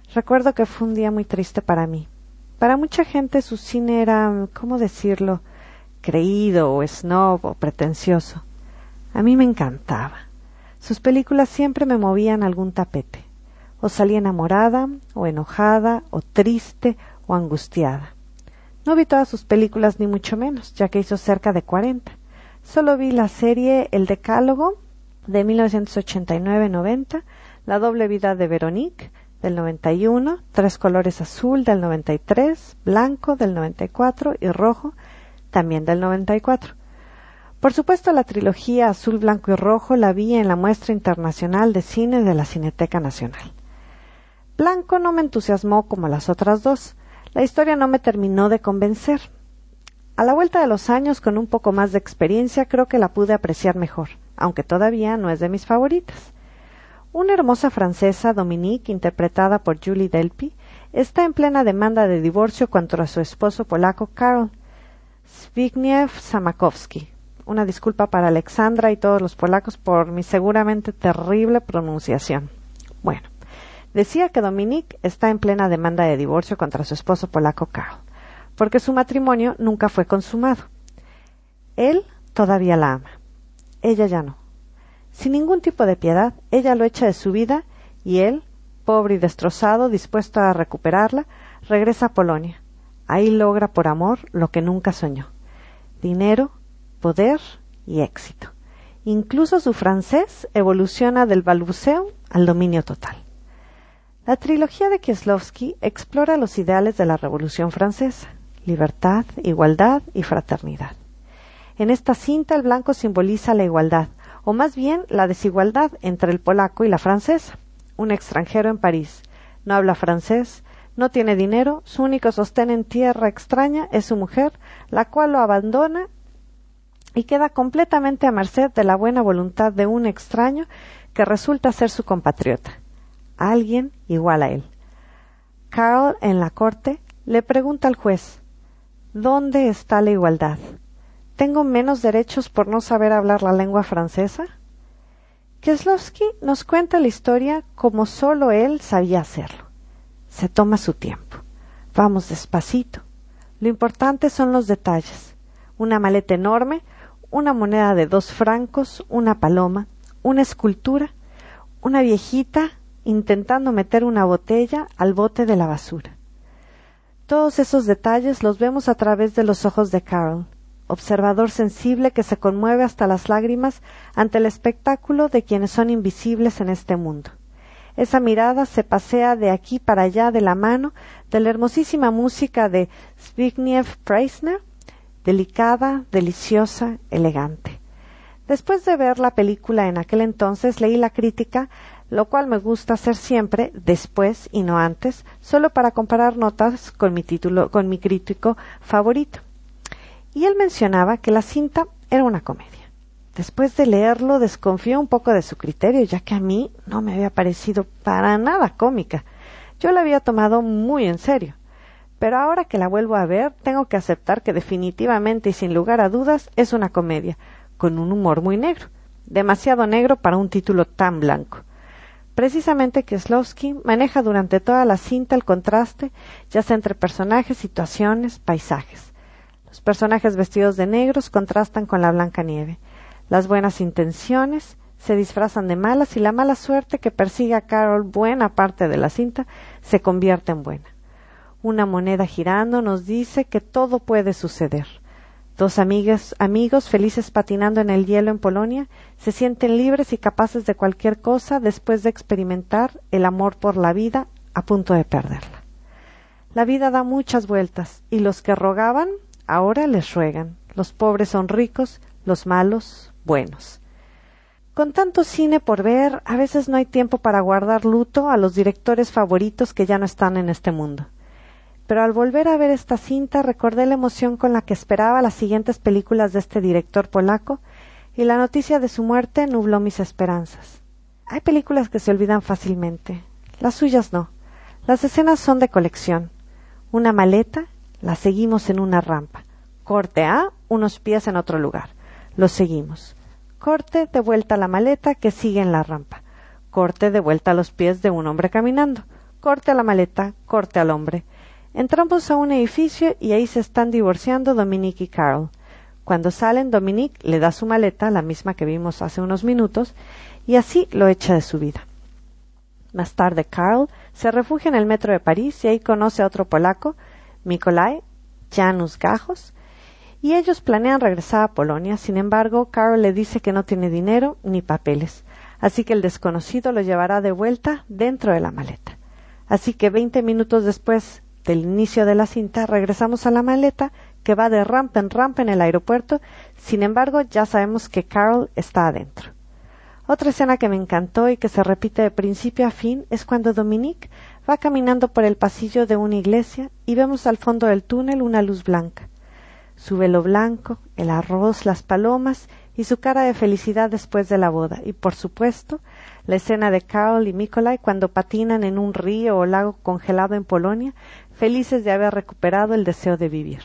Recuerdo que fue un día muy triste para mí. Para mucha gente su cine era, ¿cómo decirlo?, creído o snob o pretencioso. A mí me encantaba. Sus películas siempre me movían algún tapete. O salí enamorada, o enojada, o triste, o angustiada. No vi todas sus películas ni mucho menos, ya que hizo cerca de cuarenta. Solo vi la serie El Decálogo de mil novecientos ochenta y nueve noventa, La doble vida de Veronique del noventa y uno, Tres colores azul del noventa y tres, Blanco del noventa y cuatro y Rojo también del noventa y cuatro. Por supuesto, la trilogía Azul, Blanco y Rojo la vi en la Muestra Internacional de Cine de la Cineteca Nacional. Blanco no me entusiasmó como las otras dos. La historia no me terminó de convencer. A la vuelta de los años, con un poco más de experiencia, creo que la pude apreciar mejor, aunque todavía no es de mis favoritas. Una hermosa francesa, Dominique, interpretada por Julie Delpy, está en plena demanda de divorcio contra su esposo polaco Karol Zbigniew Samakowski. Una disculpa para Alexandra y todos los polacos por mi seguramente terrible pronunciación. Bueno, decía que Dominique está en plena demanda de divorcio contra su esposo polaco Karol, porque su matrimonio nunca fue consumado. Él todavía la ama. Ella ya no. Sin ningún tipo de piedad, ella lo echa de su vida y él, pobre y destrozado, dispuesto a recuperarla, regresa a Polonia. Ahí logra por amor lo que nunca soñó: dinero, poder y éxito. Incluso su francés evoluciona del balbuceo al dominio total. La trilogía de Kieslowski explora los ideales de la Revolución Francesa: libertad, igualdad y fraternidad. En esta cinta el blanco simboliza la igualdad, o más bien la desigualdad entre el polaco y la francesa. Un extranjero en París, no habla francés, no tiene dinero, su único sostén en tierra extraña es su mujer, la cual lo abandona y queda completamente a merced de la buena voluntad de un extraño que resulta ser su compatriota, alguien igual a él. Karol, en la corte, le pregunta al juez: ¿dónde está la igualdad? ¿Tengo menos derechos por no saber hablar la lengua francesa? Kieslowski nos cuenta la historia como solo él sabía hacerlo. Se toma su tiempo. Vamos despacito. Lo importante son los detalles. Una maleta enorme, una moneda de dos francos, una paloma, una escultura, una viejita intentando meter una botella al bote de la basura. Todos esos detalles los vemos a través de los ojos de Karol, observador sensible que se conmueve hasta las lágrimas ante el espectáculo de quienes son invisibles en este mundo. Esa mirada se pasea de aquí para allá de la mano de la hermosísima música de Zbigniew Preissner, delicada, deliciosa, elegante. Después de ver la película en aquel entonces, leí la crítica, lo cual me gusta hacer siempre después y no antes, solo para comparar notas con mi título, con mi crítico favorito. Y él mencionaba que la cinta era una comedia. Después de leerlo, desconfié un poco de su criterio, ya que a mí no me había parecido para nada cómica. Yo la había tomado muy en serio. Pero ahora que la vuelvo a ver, tengo que aceptar que definitivamente y sin lugar a dudas es una comedia, con un humor muy negro, demasiado negro para un título tan blanco. Precisamente Kieslowski maneja durante toda la cinta el contraste, ya sea entre personajes, situaciones, paisajes. Los personajes vestidos de negros contrastan con la blanca nieve. Las buenas intenciones se disfrazan de malas y la mala suerte que persigue a Karol buena parte de la cinta se convierte en buena. Una moneda girando nos dice que todo puede suceder. Dos amigas, amigos felices patinando en el hielo en Polonia se sienten libres y capaces de cualquier cosa después de experimentar el amor por la vida a punto de perderla. La vida da muchas vueltas y los que rogaban ahora les ruegan. Los pobres son ricos, los malos buenos. Con tanto cine por ver, a veces no hay tiempo para guardar luto a los directores favoritos que ya no están en este mundo. Pero al volver a ver esta cinta recordé la emoción con la que esperaba las siguientes películas de este director polaco y la noticia de su muerte nubló mis esperanzas. Hay películas que se olvidan fácilmente, las suyas no. Las escenas son de colección. Una maleta, la seguimos en una rampa. Corte A, unos pies en otro lugar. Los seguimos. Corte de vuelta a la maleta que sigue en la rampa. Corte de vuelta a los pies de un hombre caminando. Corte a la maleta, corte al hombre. Entramos a un edificio y ahí se están divorciando Dominique y Carol. Cuando salen, Dominique le da su maleta, la misma que vimos hace unos minutos, y así lo echa de su vida. Más tarde, Carol se refugia en el metro de París y ahí conoce a otro polaco, Mikołaj Janusz Gajos, y ellos planean regresar a Polonia. Sin embargo, Carol le dice que no tiene dinero ni papeles, así que el desconocido lo llevará de vuelta dentro de la maleta. Así que veinte minutos después del inicio de la cinta, regresamos a la maleta que va de rampa en rampa en el aeropuerto. Sin embargo, ya sabemos que Carol está adentro. Otra escena que me encantó y que se repite de principio a fin es cuando Dominique va caminando por el pasillo de una iglesia y vemos al fondo del túnel una luz blanca. Su velo blanco, el arroz, las palomas y su cara de felicidad después de la boda. Y por supuesto, la escena de Carol y Mikołaj cuando patinan en un río o lago congelado en Polonia, felices de haber recuperado el deseo de vivir.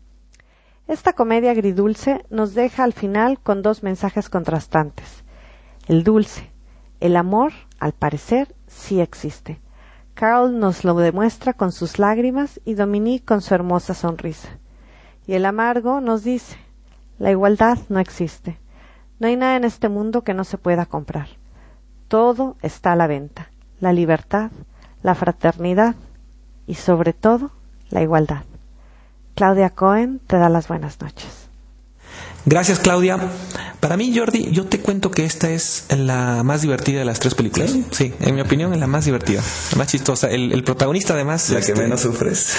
Esta comedia agridulce nos deja al final con dos mensajes contrastantes. El dulce, el amor, al parecer, sí existe. Carol nos lo demuestra con sus lágrimas y Dominique con su hermosa sonrisa. Y el amargo nos dice, la igualdad no existe. No hay nada en este mundo que no se pueda comprar. Todo está a la venta. La libertad, la fraternidad y sobre todo, la igualdad. Claudia Cohen te da las buenas noches. Gracias, Claudia. Para mí, Jordi, yo te cuento que esta es la más divertida de las tres películas. Sí, sí, en mi opinión es la más divertida, la más chistosa. El, el protagonista, además... La este, que menos sufres.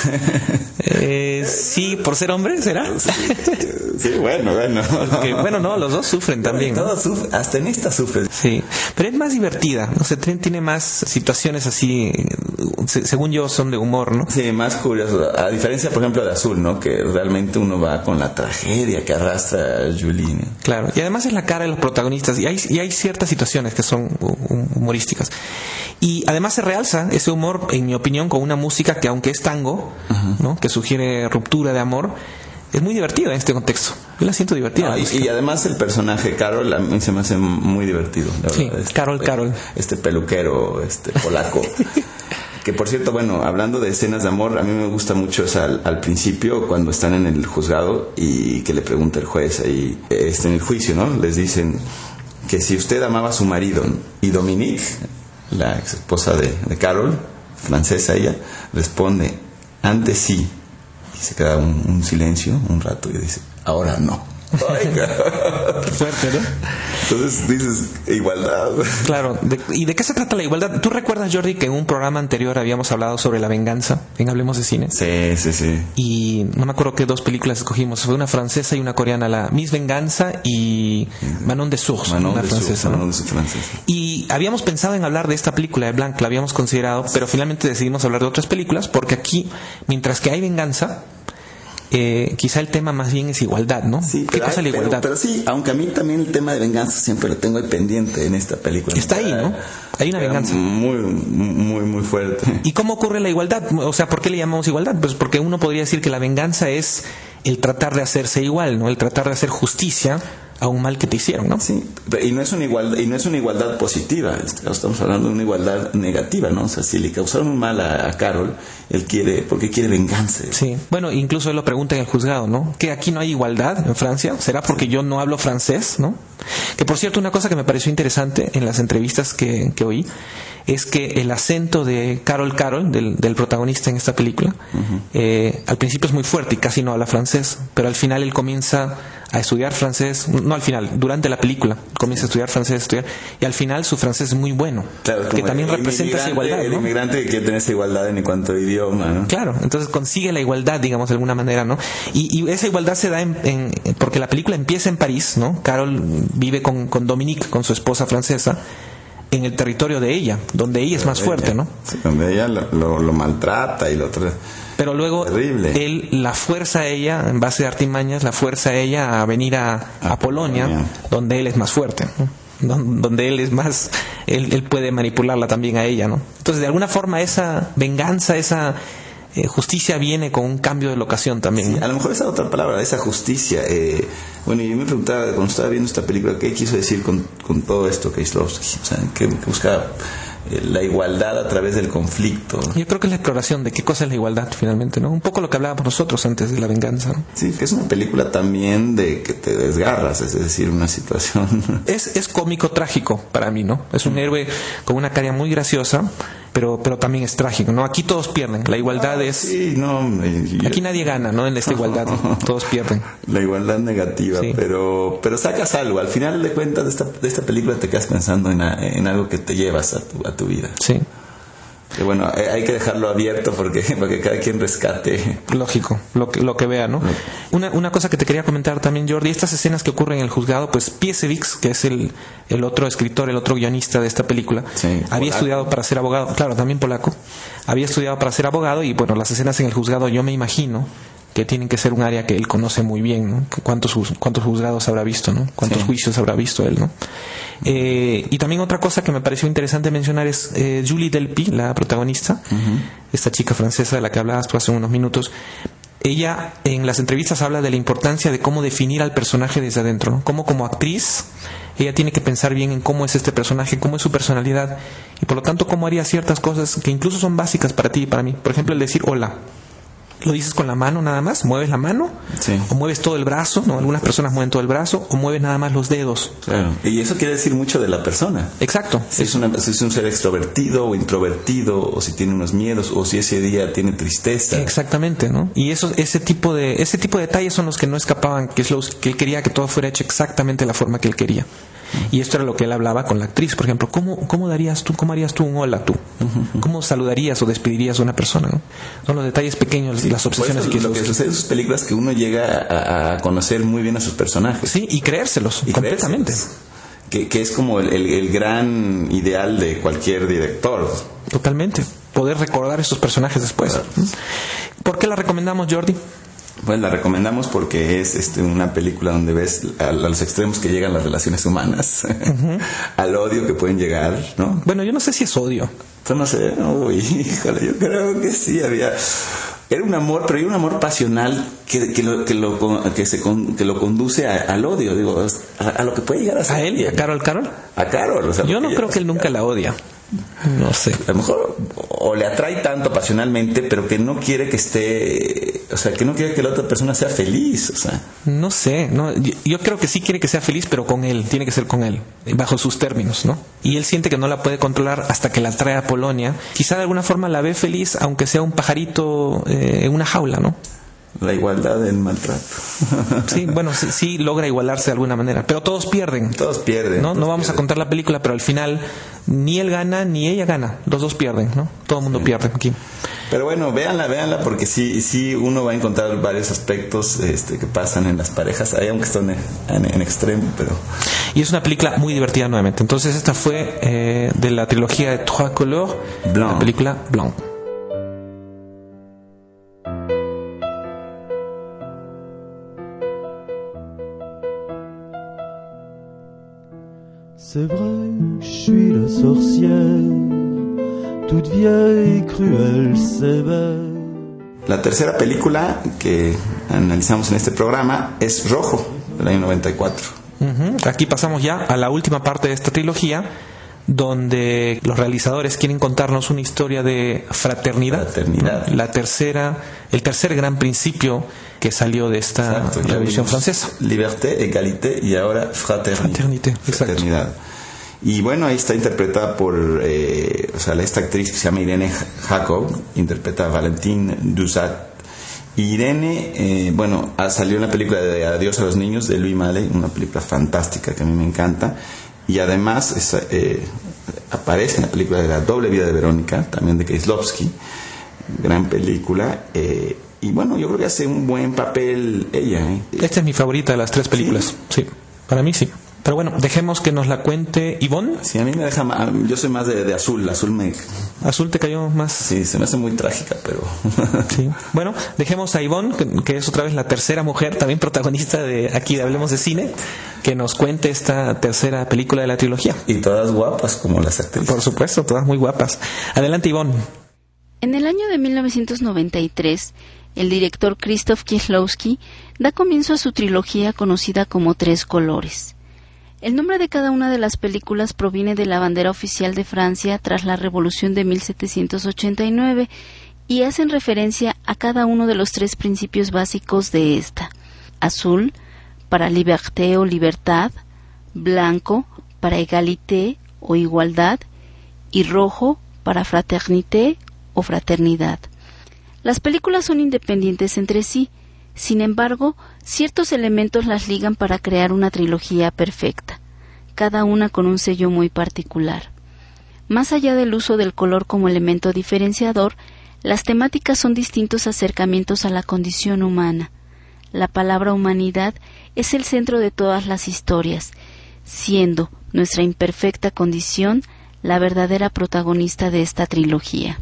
Eh, sí, por ser hombre, ¿será? Sí, sí, bueno, bueno. Porque, bueno, no, los dos sufren también. ¿No? Todos sufren, hasta en esta sufren. Sí, pero es más divertida. O sea, tiene más situaciones así, según yo, son de humor, ¿no? Sí, más curioso. A diferencia, por ejemplo, de Azul, ¿no? Que realmente uno va con la tragedia que arrastra Julie, ¿no? Claro, y además es la cara de los protagonistas y hay, y hay ciertas situaciones que son humorísticas y además se realza ese humor, en mi opinión, con una música que, aunque es tango, uh-huh, ¿no? Que sugiere ruptura de amor, es muy divertida en este contexto. Yo la siento divertida. No, y, y además el personaje Carol a mí se me hace muy divertido, la sí, verdad. Este, Carol, Carol. Este peluquero, este polaco. Que por cierto, bueno, hablando de escenas de amor, a mí me gusta mucho esa al, al principio, cuando están en el juzgado y que le pregunta el juez ahí, este, en el juicio, ¿no? Les dicen que si usted amaba a su marido, y Dominique, la ex esposa de, de Carol, francesa ella, responde, antes sí. Y se queda un, un silencio, un rato, y dice, ahora no. Ay, qué fuerte, ¿no? Entonces dices, igualdad. Claro, de, ¿y de qué se trata la igualdad? ¿Tú recuerdas, Jordi, que en un programa anterior habíamos hablado sobre la venganza en Hablemos de Cine? Sí, sí, sí. Y no me acuerdo qué dos películas escogimos, fue una francesa y una coreana, la Miss Venganza y Manon de Source, Manon una de francesa, Source, ¿no? Manon de Source, francesa. Y habíamos pensado en hablar de esta película de Blanc, la habíamos considerado, pero finalmente decidimos hablar de otras películas porque aquí, mientras que hay venganza, Eh, quizá el tema más bien es igualdad, ¿no? Sí, ¿Qué pasa la igualdad? Pero, pero sí, aunque a mí también el tema de venganza siempre lo tengo ahí pendiente en esta película. Está ahí, ¿no? Hay una venganza. Muy, muy, muy fuerte. ¿Y cómo ocurre la igualdad? O sea, ¿por qué le llamamos igualdad? Pues porque uno podría decir que la venganza es el tratar de hacerse igual, ¿no? El tratar de hacer justicia a un mal que te hicieron, ¿no? Sí, y no es una igualdad, y no es una igualdad positiva, estamos hablando de una igualdad negativa, ¿no? O sea, si le causaron un mal a, a Carol, él quiere, porque quiere venganza. Sí, bueno, incluso él lo pregunta en el juzgado, ¿no? Que aquí no hay igualdad en Francia, ¿será porque yo no hablo francés, ¿no? Que por cierto, una cosa que me pareció interesante en las entrevistas que, que oí es que el acento de Carol Carol, del, del protagonista en esta película, uh-huh, eh, al principio es muy fuerte y casi no habla francés, pero al final él comienza a estudiar francés, no al final, durante la película comienza a estudiar francés, a estudiar, y al final su francés es muy bueno, claro, que también representa esa igualdad, ¿no? El inmigrante que quiere tener esa igualdad en cuanto a idioma, ¿no? Claro, entonces consigue la igualdad, digamos, de alguna manera, ¿no? Y, y esa igualdad se da en, en, porque la película empieza en París, ¿no? Carol vive con, con Dominique, con su esposa francesa, en el territorio de ella, donde ella es más fuerte, ¿no? Sí, donde ella lo, lo, lo maltrata y lo tra... Pero luego terrible. Él la fuerza a ella, en base de artimañas, la fuerza a ella a venir a, a, a Polonia, Polonia, donde él es más fuerte, ¿no? Donde él es más, él, él puede manipularla también a ella, ¿no? Entonces, de alguna forma, esa venganza, esa eh, justicia viene con un cambio de locación también, sí, ¿no? A lo mejor esa otra palabra, esa justicia. Eh, bueno, yo me preguntaba cuando estaba viendo esta película, ¿qué quiso decir con, con todo esto que Kieślowski? O sea, ¿qué, qué buscaba la igualdad a través del conflicto. Yo creo que es la exploración de qué cosa es la igualdad finalmente, ¿no? Un poco lo que hablábamos nosotros antes de La venganza, ¿no? Sí, que es una película también de que te desgarras, es decir, una situación... Es, es cómico trágico para mí, ¿no? Es un héroe con una cara muy graciosa, pero pero también es trágico, ¿no? Aquí todos pierden, la igualdad ah, es... Sí, no... Eh, Aquí nadie gana, ¿no? En esta igualdad, todos pierden. La igualdad negativa, sí. pero pero sacas algo, al final de cuentas de esta, de esta película te quedas pensando en, a, en algo que te llevas a tu, a tu vida. Sí. Que bueno, hay que dejarlo abierto porque para que cada quien rescate. Lógico, lo que, lo que vea, ¿no? Una, una cosa que te quería comentar también, Jordi, estas escenas que ocurren en el juzgado, pues Piesewicz, que es el, el otro escritor, el otro guionista de esta película, sí, había polaco. estudiado para ser abogado, claro, también polaco, había estudiado para ser abogado y bueno, las escenas en el juzgado yo me imagino que tienen que ser un área que él conoce muy bien, ¿no? ¿Cuántos, cuántos juzgados habrá visto, ¿no? ¿Cuántos sí. juicios habrá visto él, ¿no? Eh, y también otra cosa que me pareció interesante mencionar es eh, Julie Delpy, la protagonista, uh-huh. esta chica francesa de la que hablabas tú hace unos minutos. Ella en las entrevistas habla de la importancia de cómo definir al personaje desde adentro, ¿no? Cómo como actriz ella tiene que pensar bien en cómo es este personaje, cómo es su personalidad y por lo tanto cómo haría ciertas cosas que incluso son básicas para ti y para mí. Por ejemplo, el decir hola. ¿Lo dices con la mano nada más? ¿Mueves la mano? Sí. ¿O mueves todo el brazo? ¿No? Algunas personas mueven todo el brazo. ¿O mueves nada más los dedos? Claro. Y eso quiere decir mucho de la persona. Exacto. Si es, una, si es un ser extrovertido o introvertido, o si tiene unos miedos, o si ese día tiene tristeza. Exactamente, ¿no? Y eso, ese tipo de, ese tipo de detalles son los que no escapaban, que es los que él quería que todo fuera hecho exactamente de la forma que él quería. Y esto era lo que él hablaba con la actriz. Por ejemplo, ¿cómo, cómo darías tú, cómo harías tú un hola tú? ¿Cómo saludarías o despedirías a una persona, ¿no? Son los detalles pequeños y las obsesiones pues que lo que sucede en sus películas que uno llega a, a conocer muy bien a sus personajes. Sí, y creérselos y completamente. Creérselos. Que, que es como el, el, el gran ideal de cualquier director. Totalmente. Poder recordar estos personajes después. Claro. ¿Por qué la recomendamos, Jordi? Pues la recomendamos porque es este, una película donde ves a, a los extremos que llegan las relaciones humanas, uh-huh. al odio que pueden llegar, ¿no? Bueno, yo no sé si es odio. Yo no sé, uy, híjole, yo creo que sí había... Era un amor, pero era un amor pasional que, que, lo, que, lo, que, se, que lo conduce a, al odio, digo, a, a lo que puede llegar a ser. ¿A él? ¿A Carol Carol? A Carol. O sea, yo no creo que él nunca la odia. No sé. A lo mejor o le atrae tanto pasionalmente, pero que no quiere que esté, o sea, que no quiere que la otra persona sea feliz, o sea. No sé, no, yo, yo creo que sí quiere que sea feliz, pero con él, tiene que ser con él, bajo sus términos, ¿no? Y él siente que no la puede controlar hasta que la trae a Polonia. Quizá de alguna forma la ve feliz, aunque sea un pajarito eh, en una jaula, ¿no? La igualdad del maltrato. Sí, bueno, sí, sí logra igualarse de alguna manera, pero todos pierden. Todos pierden. No, todos no vamos pierden. a contar la película, pero al final ni él gana ni ella gana, los dos pierden, ¿no? Todo el mundo sí. pierde aquí. Pero bueno, véanla, véanla, porque sí, sí uno va a encontrar varios aspectos este, que pasan en las parejas, ahí aunque están en, en, en extremo, pero... Y es una película muy divertida nuevamente. Entonces esta fue eh, de la trilogía de Trois Couleurs, Blanc. La película Blanc. C'est vrai, je suis la sorcière, toute vieille, cruelle, sévère. La tercera película que analizamos en este programa es Rojo, del año noventa y cuatro. Uh-huh. Aquí pasamos ya a la última parte de esta trilogía, donde los realizadores quieren contarnos una historia de fraternidad. Fraternidad. La tercera, el tercer gran principio que salió de esta exacto, revolución francesa. Liberté, égalité y ahora fraternité. Fraternité, fraternidad. Y bueno, ahí está interpretada por eh, o sea, esta actriz que se llama Irene Jacob, interpreta a Valentine Dusat. Irene, eh, bueno, salió en la película de Adiós a los niños de Louis Malle, una película fantástica que a mí me encanta. Y además es, eh, aparece en la película de La doble vida de Verónica, también de Kieslowski, gran película. Eh, y bueno, yo creo que hace un buen papel ella. ¿eh? Esta es mi favorita de las tres películas. Sí, sí, para mí sí. Pero bueno, dejemos que nos la cuente Ivonne. Sí, a mí me deja más, yo soy más de, de Azul, Azul me... Azul te cayó más... Sí, se me hace muy trágica, pero... Sí. Bueno, dejemos a Ivonne, que, que es otra vez la tercera mujer, también protagonista de aquí de Hablemos de Cine, que nos cuente esta tercera película de la trilogía. Y todas guapas como las actrices. Por supuesto, todas muy guapas. Adelante, Ivonne. En el año de mil novecientos noventa y tres, el director Krzysztof Kieślowski da comienzo a su trilogía conocida como Tres Colores. El nombre de cada una de las películas proviene de la bandera oficial de Francia tras la Revolución de mil setecientos ochenta y nueve y hacen referencia a cada uno de los tres principios básicos de esta. Azul, para liberté o libertad, blanco, para égalité o igualdad, y rojo, para fraternité o fraternidad. Las películas son independientes entre sí, sin embargo, ciertos elementos las ligan para crear una trilogía perfecta, cada una con un sello muy particular. Más allá del uso del color como elemento diferenciador, las temáticas son distintos acercamientos a la condición humana. La palabra humanidad es el centro de todas las historias, siendo nuestra imperfecta condición la verdadera protagonista de esta trilogía.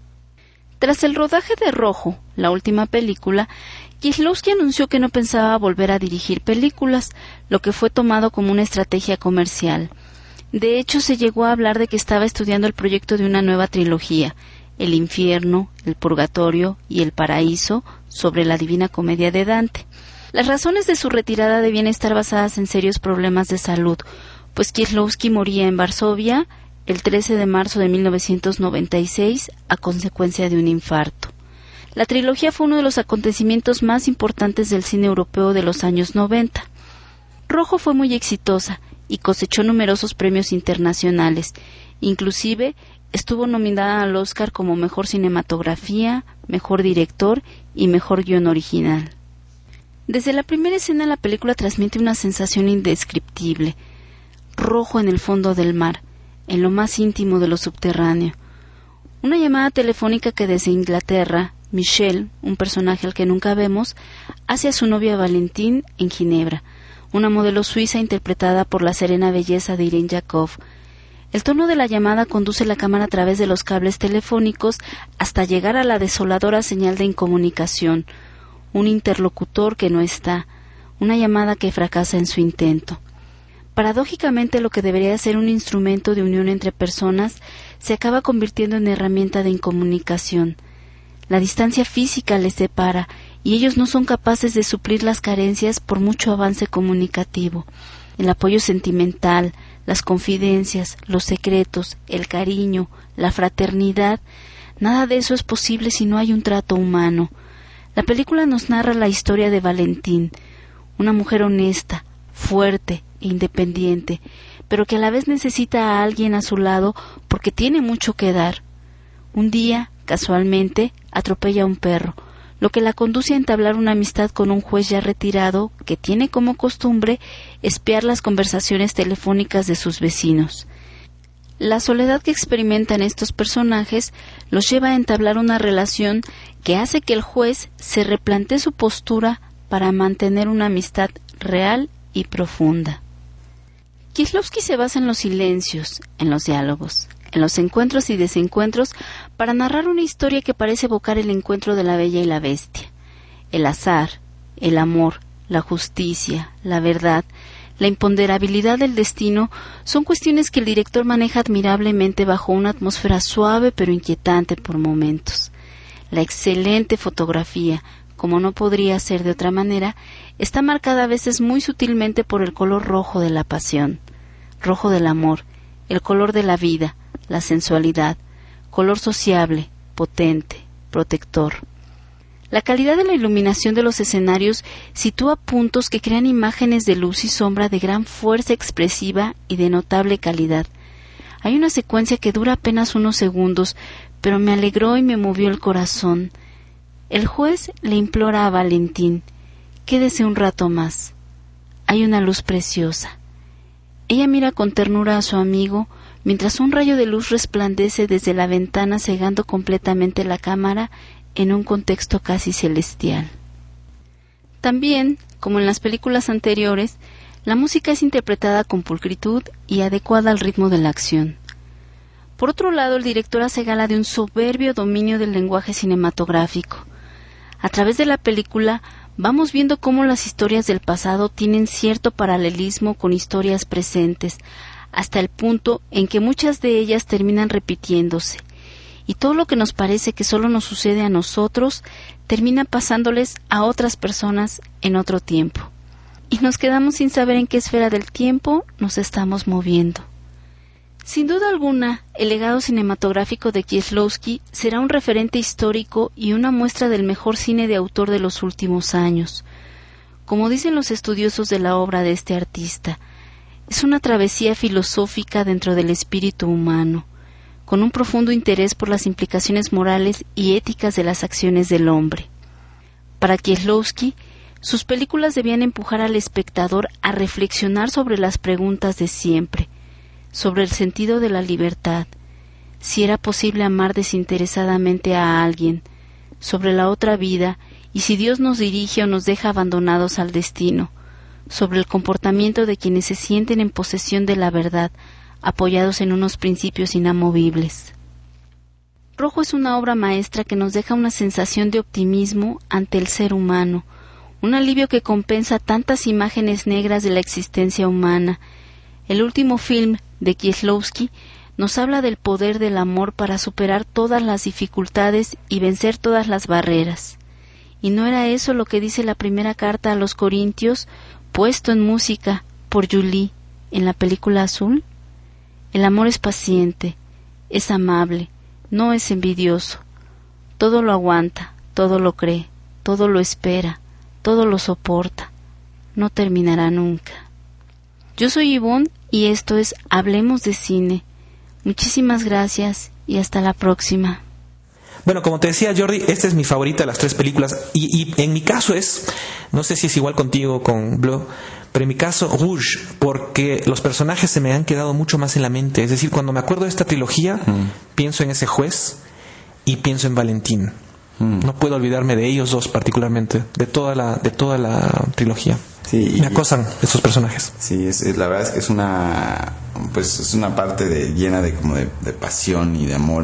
Tras el rodaje de Rojo, la última película, Kieślowski anunció que no pensaba volver a dirigir películas, lo que fue tomado como una estrategia comercial. De hecho, se llegó a hablar de que estaba estudiando el proyecto de una nueva trilogía, El infierno, el purgatorio y el paraíso, sobre la Divina Comedia de Dante. Las razones de su retirada debían estar basadas en serios problemas de salud, pues Kieślowski moría en Varsovia el trece de marzo de mil novecientos noventa y seis a consecuencia de un infarto. La trilogía fue uno de los acontecimientos más importantes del cine europeo de los años noventa. Rojo fue muy exitosa y cosechó numerosos premios internacionales. Inclusive estuvo nominada al Oscar como Mejor Cinematografía, Mejor Director y Mejor Guión Original. Desde la primera escena la película transmite una sensación indescriptible. Rojo en el fondo del mar, en lo más íntimo de lo subterráneo. Una llamada telefónica que desde Inglaterra, Michelle, un personaje al que nunca vemos, hace a su novia Valentín en Ginebra, una modelo suiza interpretada por la serena belleza de Irene Jakov. El tono de la llamada conduce la cámara a través de los cables telefónicos hasta llegar a la desoladora señal de incomunicación, un interlocutor que no está, una llamada que fracasa en su intento. Paradójicamente, lo que debería ser un instrumento de unión entre personas se acaba convirtiendo en herramienta de incomunicación. La distancia física les separa y ellos no son capaces de suplir las carencias por mucho avance comunicativo. El apoyo sentimental, las confidencias, los secretos, el cariño, la fraternidad, nada de eso es posible si no hay un trato humano. La película nos narra la historia de Valentín, una mujer honesta, fuerte e independiente, pero que a la vez necesita a alguien a su lado porque tiene mucho que dar. Un día, casualmente, atropella a un perro, lo que la conduce a entablar una amistad con un juez ya retirado que tiene como costumbre espiar las conversaciones telefónicas de sus vecinos. La soledad que experimentan estos personajes los lleva a entablar una relación que hace que el juez se replantee su postura para mantener una amistad real y profunda. Kieślowski se basa en los silencios, en los diálogos, en los encuentros y desencuentros para narrar una historia que parece evocar el encuentro de la bella y la bestia. El azar, el amor, la justicia, la verdad, la imponderabilidad del destino son cuestiones que el director maneja admirablemente bajo una atmósfera suave pero inquietante por momentos. La excelente fotografía, como no podría ser de otra manera, está marcada a veces muy sutilmente por el color rojo de la pasión, rojo del amor, el color de la vida, la sensualidad, color sociable, potente, protector. La calidad de la iluminación de los escenarios sitúa puntos que crean imágenes de luz y sombra de gran fuerza expresiva y de notable calidad. Hay una secuencia que dura apenas unos segundos, pero me alegró y me movió el corazón. El juez le implora a Valentín: quédese un rato más. Hay una luz preciosa. Ella mira con ternura a su amigo, mientras un rayo de luz resplandece desde la ventana cegando completamente la cámara en un contexto casi celestial. También, como en las películas anteriores, la música es interpretada con pulcritud y adecuada al ritmo de la acción. Por otro lado, el director hace gala de un soberbio dominio del lenguaje cinematográfico. A través de la película vamos viendo cómo las historias del pasado tienen cierto paralelismo con historias presentes, hasta el punto en que muchas de ellas terminan repitiéndose, y todo lo que nos parece que solo nos sucede a nosotros termina pasándoles a otras personas en otro tiempo. y nos quedamos sin saber en qué esfera del tiempo nos estamos moviendo. Sin duda alguna, el legado cinematográfico de Kieślowski será un referente histórico y una muestra del mejor cine de autor de los últimos años. Como dicen los estudiosos de la obra de este artista, es una travesía filosófica dentro del espíritu humano, con un profundo interés por las implicaciones morales y éticas de las acciones del hombre. Para Kieślowski, sus películas debían empujar al espectador a reflexionar sobre las preguntas de siempre, sobre el sentido de la libertad, si era posible amar desinteresadamente a alguien, sobre la otra vida y si Dios nos dirige o nos deja abandonados al destino, sobre el comportamiento de quienes se sienten en posesión de la verdad, apoyados en unos principios inamovibles. Rojo es una obra maestra que nos deja una sensación de optimismo ante el ser humano, un alivio que compensa tantas imágenes negras de la existencia humana. El último film de Kieślowski nos habla del poder del amor para superar todas las dificultades y vencer todas las barreras. ¿Y no era eso lo que dice la primera carta a los Corintios, puesto en música por Julie en la película Azul? El amor es paciente, es amable, no es envidioso. Todo lo aguanta, todo lo cree, todo lo espera, todo lo soporta. No terminará nunca. Yo soy Ivonne y esto es Hablemos de Cine. Muchísimas gracias y hasta la próxima. Bueno, como te decía Jordi, esta es mi favorita de las tres películas y, y en mi caso es, no sé si es igual contigo con Bleu, pero en mi caso Rouge, porque los personajes se me han quedado mucho más en la mente. Es decir, cuando me acuerdo de esta trilogía, mm. pienso en ese juez y pienso en Valentín. Mm. No puedo olvidarme de ellos dos particularmente, de toda la, de toda la trilogía. Sí, me acosan estos personajes. Sí, es, es, la verdad es que es una, pues es una parte de, llena de como de, de pasión y de amor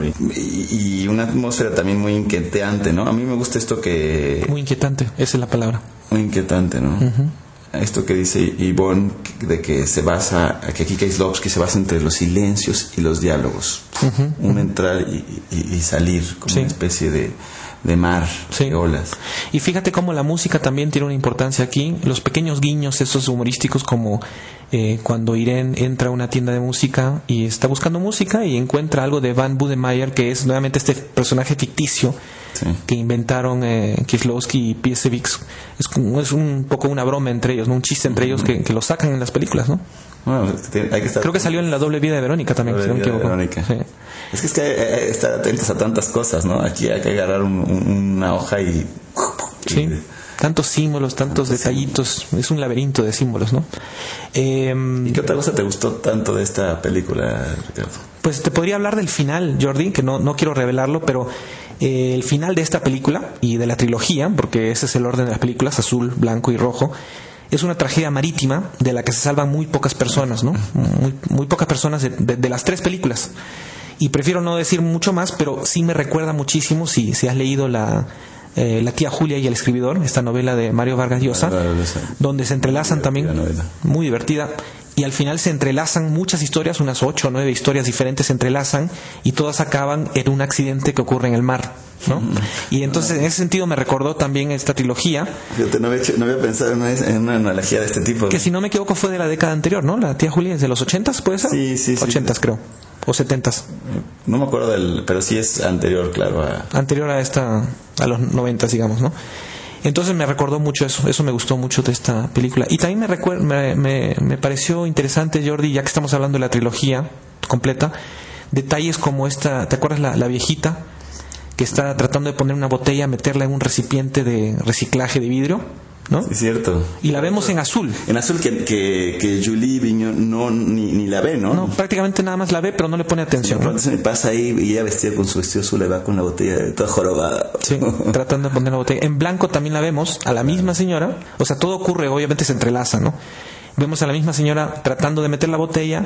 y, y una atmósfera también muy inquietante, ¿no? A mí me gusta esto que... Muy inquietante, esa es la palabra. Muy inquietante, ¿no? Uh-huh. Esto que dice Ivonne, de que se basa, que aquí Kieślowski se basa entre los silencios y los diálogos. Uh-huh. Un entrar y, y, y salir, como sí. una especie de... de mar, sí. de olas. Y fíjate cómo la música también tiene una importancia aquí. Los pequeños guiños, esos humorísticos, como eh, cuando Irene entra a una tienda de música y está buscando música y encuentra algo de Van Budemeyer, que es nuevamente este personaje ficticio sí. que inventaron eh, Kieślowski y Piesewicz. Es, es un poco una broma entre ellos, ¿no? Un chiste entre uh-huh. ellos que, que lo sacan en las películas, ¿no? Bueno, hay que estar... Creo que salió en La doble vida de Verónica también, si no me equivoco. Sí. Es que es que hay, hay que estar atentos a tantas cosas, ¿no? Aquí hay que agarrar un, un, una hoja y... Sí, y... tantos símbolos, tantos detallitos, es un laberinto de símbolos, ¿no? Eh, ¿Y qué otra cosa te gustó tanto de esta película, Ricardo? Pues te podría hablar del final, Jordi, que no, no quiero revelarlo, pero eh, el final de esta película y de la trilogía, porque ese es el orden de las películas, azul, blanco y rojo, es una tragedia marítima de la que se salvan muy pocas personas, ¿no? Muy, muy pocas personas de, de, de las tres películas. Y prefiero no decir mucho más, pero sí me recuerda muchísimo, si, si has leído la, eh, la tía Julia y el escribidor, esta novela de Mario Vargas Llosa, donde se entrelazan también, muy divertida, y al final se entrelazan muchas historias, unas ocho o nueve historias diferentes se entrelazan y todas acaban en un accidente que ocurre en el mar, ¿no? Y entonces en ese sentido me recordó también esta trilogía. Fíjate, no había, hecho, no había pensado en una, en una analogía de este tipo. Que si no me equivoco fue de la década anterior, ¿no? La tía Julia es de los ochentas, ¿puede ser? Sí, sí, sí. Ochentas creo, o setentas. No me acuerdo del, pero sí es anterior, claro. A... Anterior a esta, a los noventas, digamos, ¿no? Entonces me recordó mucho eso, eso me gustó mucho de esta película. Y también me, recuer- me, me, me pareció interesante, Jordi, ya que estamos hablando de la trilogía completa, detalles como esta, ¿te acuerdas la, la viejita que está tratando de poner una botella, meterla en un recipiente de reciclaje de vidrio? ¿No? Sí, es cierto. Y la vemos en azul. En azul que, que, que Julie Vignon no, ni, ni la ve, ¿no? No, prácticamente nada más la ve, pero no le pone atención. Sí, ¿no? Se me pasa ahí y ella vestida con su vestido azul, le va con la botella toda jorobada. Sí, tratando de poner la botella. En blanco también la vemos, a la misma señora. O sea, todo ocurre, obviamente se entrelaza, ¿no? Vemos a la misma señora tratando de meter la botella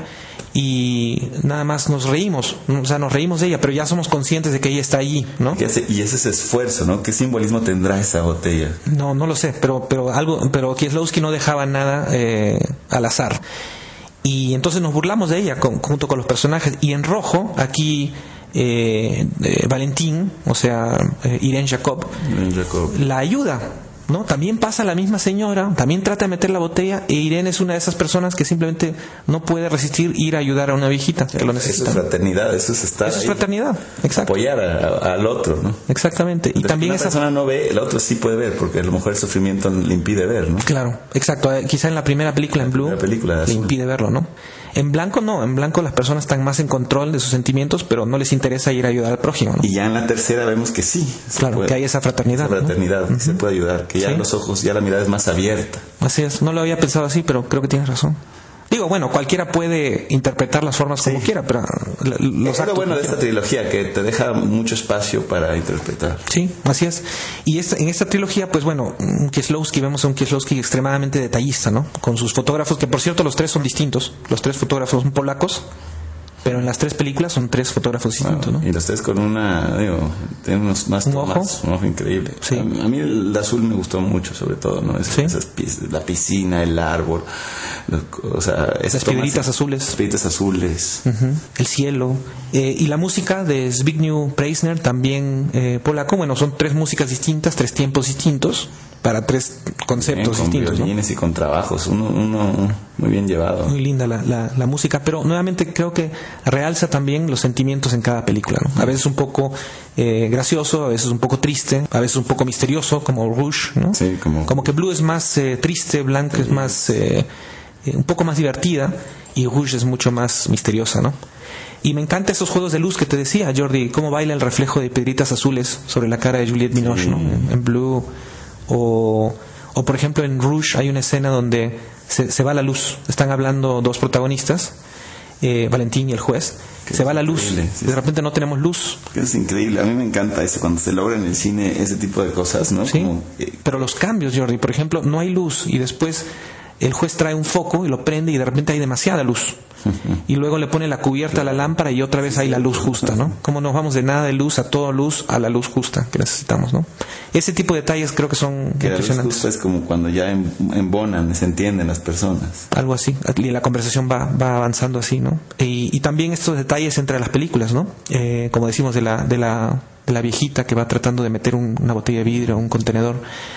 y nada más nos reímos, o sea, nos reímos de ella, pero ya somos conscientes de que ella está allí, ¿no? Y ese, y ese es esfuerzo, ¿no? ¿Qué simbolismo tendrá esa botella? No, no lo sé, pero pero algo, pero Kieślowski no dejaba nada eh, al azar. Y entonces nos burlamos de ella con, junto con los personajes. Y en rojo, aquí eh, eh, Valentín, o sea, eh, Irene Jacob, Irene Jacob, la ayuda. ¿no? También pasa la misma señora, también trata de meter la botella, e Irene es una de esas personas que simplemente no puede resistir ir a ayudar a una viejita que lo necesita. Eso es fraternidad, eso es estar Eso es ahí, fraternidad, exacto. apoyar a, a, al otro, ¿no? Exactamente. Y Entonces, también una esa persona no ve, el otro sí puede ver, porque a lo mejor el sufrimiento le impide ver, ¿no? Claro, exacto. Eh, Quizá en la primera película, en Blue, la película le impide verlo, ¿no? En blanco no, en blanco las personas están más en control de sus sentimientos, pero no les interesa ir a ayudar al prójimo, ¿no? Y ya en la tercera vemos que sí. Claro, puede, que hay esa fraternidad. Esa fraternidad, ¿no? que se puede ayudar, que ya ¿Sí? los ojos, ya la mirada es más abierta. Así es, no lo había pensado así, pero creo que tienes razón. Digo, bueno, cualquiera puede interpretar las formas como Sí. quiera, pero los Es actos... lo bueno de esta quiera. trilogía, que te deja mucho espacio para interpretar. Sí, así es. Y esta, en esta trilogía, pues bueno, un Kieslowski, vemos a un Kieslowski extremadamente detallista, ¿no? Con sus fotógrafos, que por cierto los tres son distintos. Los tres fotógrafos son polacos, pero en las tres películas son tres fotógrafos distintos, Bueno, ¿no? y los tres con una, digo, tienen unos más ¿Un tomas, ojo? un ojo increíble. Sí. A, a mí el azul me gustó mucho, sobre todo, ¿no? Es, Sí. esas pis- la piscina, el árbol, los- o sea, esas Las tomas- piedritas azules. Las piedritas azules. Ujú, el cielo. Eh, y la música de Zbigniew Preisner, también eh, polaco. Bueno, son tres músicas distintas, tres tiempos distintos, para tres conceptos Bien, con distintos, ¿no? violines y con trabajos, uno, uno muy bien llevado. Muy linda la, la, la música, pero nuevamente creo que realza también los sentimientos en cada película, ¿no? A veces un poco eh, gracioso, a veces un poco triste, a veces un poco misterioso, como Rouge, ¿no? Sí, como... Como que Blue es más eh, triste, Blanc es más eh, eh, un poco más divertida, y Rouge es mucho más misteriosa, ¿no? Y me encantan esos juegos de luz que te decía, Jordi, cómo baila el reflejo de piedritas azules sobre la cara de Juliette Binoche, Sí. ¿no? En, en Blue. O, o por ejemplo en Rouge hay una escena donde se, se va la luz. Están hablando dos protagonistas, eh, Valentín y el juez. Que se va es la luz. increíble, sí, De repente no tenemos luz. Es increíble, a mí me encanta eso, cuando se logra en el cine ese tipo de cosas, ¿no? Sí. Como, eh, Pero los cambios, Jordi, por ejemplo, no hay luz y después el juez trae un foco y lo prende y de repente hay demasiada luz. Y luego le pone la cubierta a la lámpara y otra vez hay la luz justa, ¿no? Como nos vamos de nada de luz a toda luz a la luz justa que necesitamos, ¿no? Ese tipo de detalles creo que son que la luz impresionantes. justa es como cuando ya em- embonan, se entienden las personas. Algo así, y la conversación va, va avanzando así, ¿no? Y, y también estos detalles entre las películas, ¿no? Eh, como decimos de la, de la de la viejita que va tratando de meter un, una botella de vidrio, un contenedor.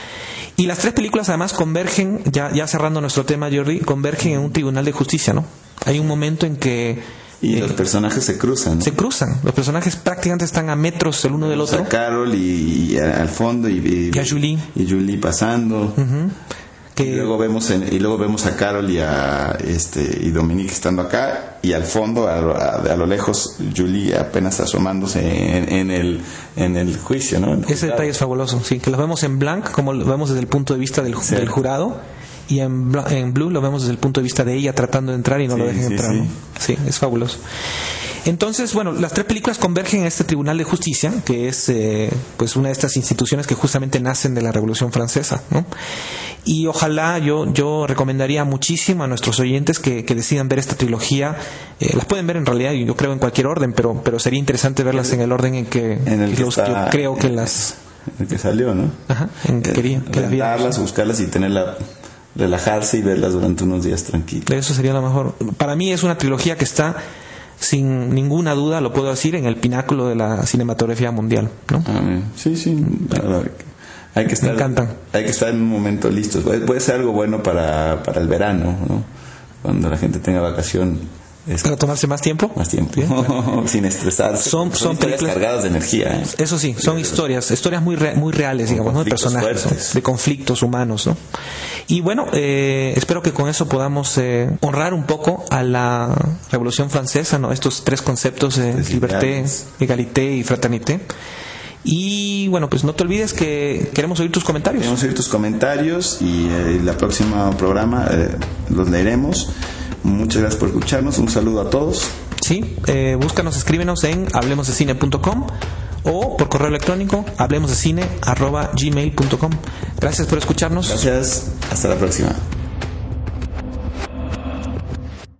Y las tres películas además convergen, ya, ya cerrando nuestro tema, Jordi, convergen en un tribunal de justicia, ¿no? Hay un momento en que Y eh, los personajes se cruzan, ¿no? se cruzan, los personajes prácticamente están a metros el uno del O sea, otro. Carol y, y al fondo y, y, Y a Julie. y Julie pasando. Ujú. Y Que luego vemos en- y luego vemos a Carol y a este y Dominique estando acá, y al fondo a, lo- a- a lo lejos Julie apenas asomándose en, en el en el juicio, ¿no? En el ese juzgado. detalle es fabuloso, sí, que los vemos en blanc, como lo vemos desde el punto de vista del, Sí. del jurado, y en, bla- en blue lo vemos desde el punto de vista de ella tratando de entrar y no Sí, lo dejan sí, entrar, sí. ¿no? Sí, es fabuloso. Entonces, bueno, las tres películas convergen en este Tribunal de Justicia, que es eh, pues una de estas instituciones que justamente nacen de la Revolución Francesa, ¿no? Y ojalá yo yo recomendaría muchísimo a nuestros oyentes que, que decidan ver esta trilogía. Eh, las pueden ver en realidad, yo creo, en cualquier orden, pero pero sería interesante verlas en el orden en que, En el que los- está- yo creo que las el que salió, ¿no? ajá, en que quería que las viéramos. Rentarlas, buscarlas y tenerla, relajarse y verlas durante unos días tranquilos. Eso sería lo mejor. Para mí es una trilogía que está, sin ninguna duda, lo puedo decir, en el pináculo de la cinematografía mundial, ¿no? Amén. Sí, sí. la verdad que Hay que estar, Me encantan. hay que estar en un momento listos. Puede, puede ser algo bueno para, para el verano, ¿no? Cuando la gente tenga vacación. Es Para tomarse más tiempo. más tiempo. Bien, claro. Sin estresarse. Son- son historias películas- cargadas de energía, ¿eh? Eso sí, son historias, historias muy re- muy reales, Con digamos, ¿no? De conflictos personajes, ¿no? fuertes. De conflictos humanos, ¿no? Y bueno, eh, espero que con eso podamos eh, honrar un poco a la Revolución Francesa, ¿no? Estos tres conceptos de Tres liberté, ideales. égalité y fraternité. Y bueno, pues no te olvides que queremos oír tus comentarios. Queremos oír tus comentarios y eh, el próximo programa eh, los leeremos. Muchas gracias por escucharnos. Un saludo a todos. Sí, eh, búscanos, escríbenos en hablemosdecine punto com o por correo electrónico hablemosdecine arroba gmail punto com. Gracias por escucharnos. Gracias. Hasta la próxima.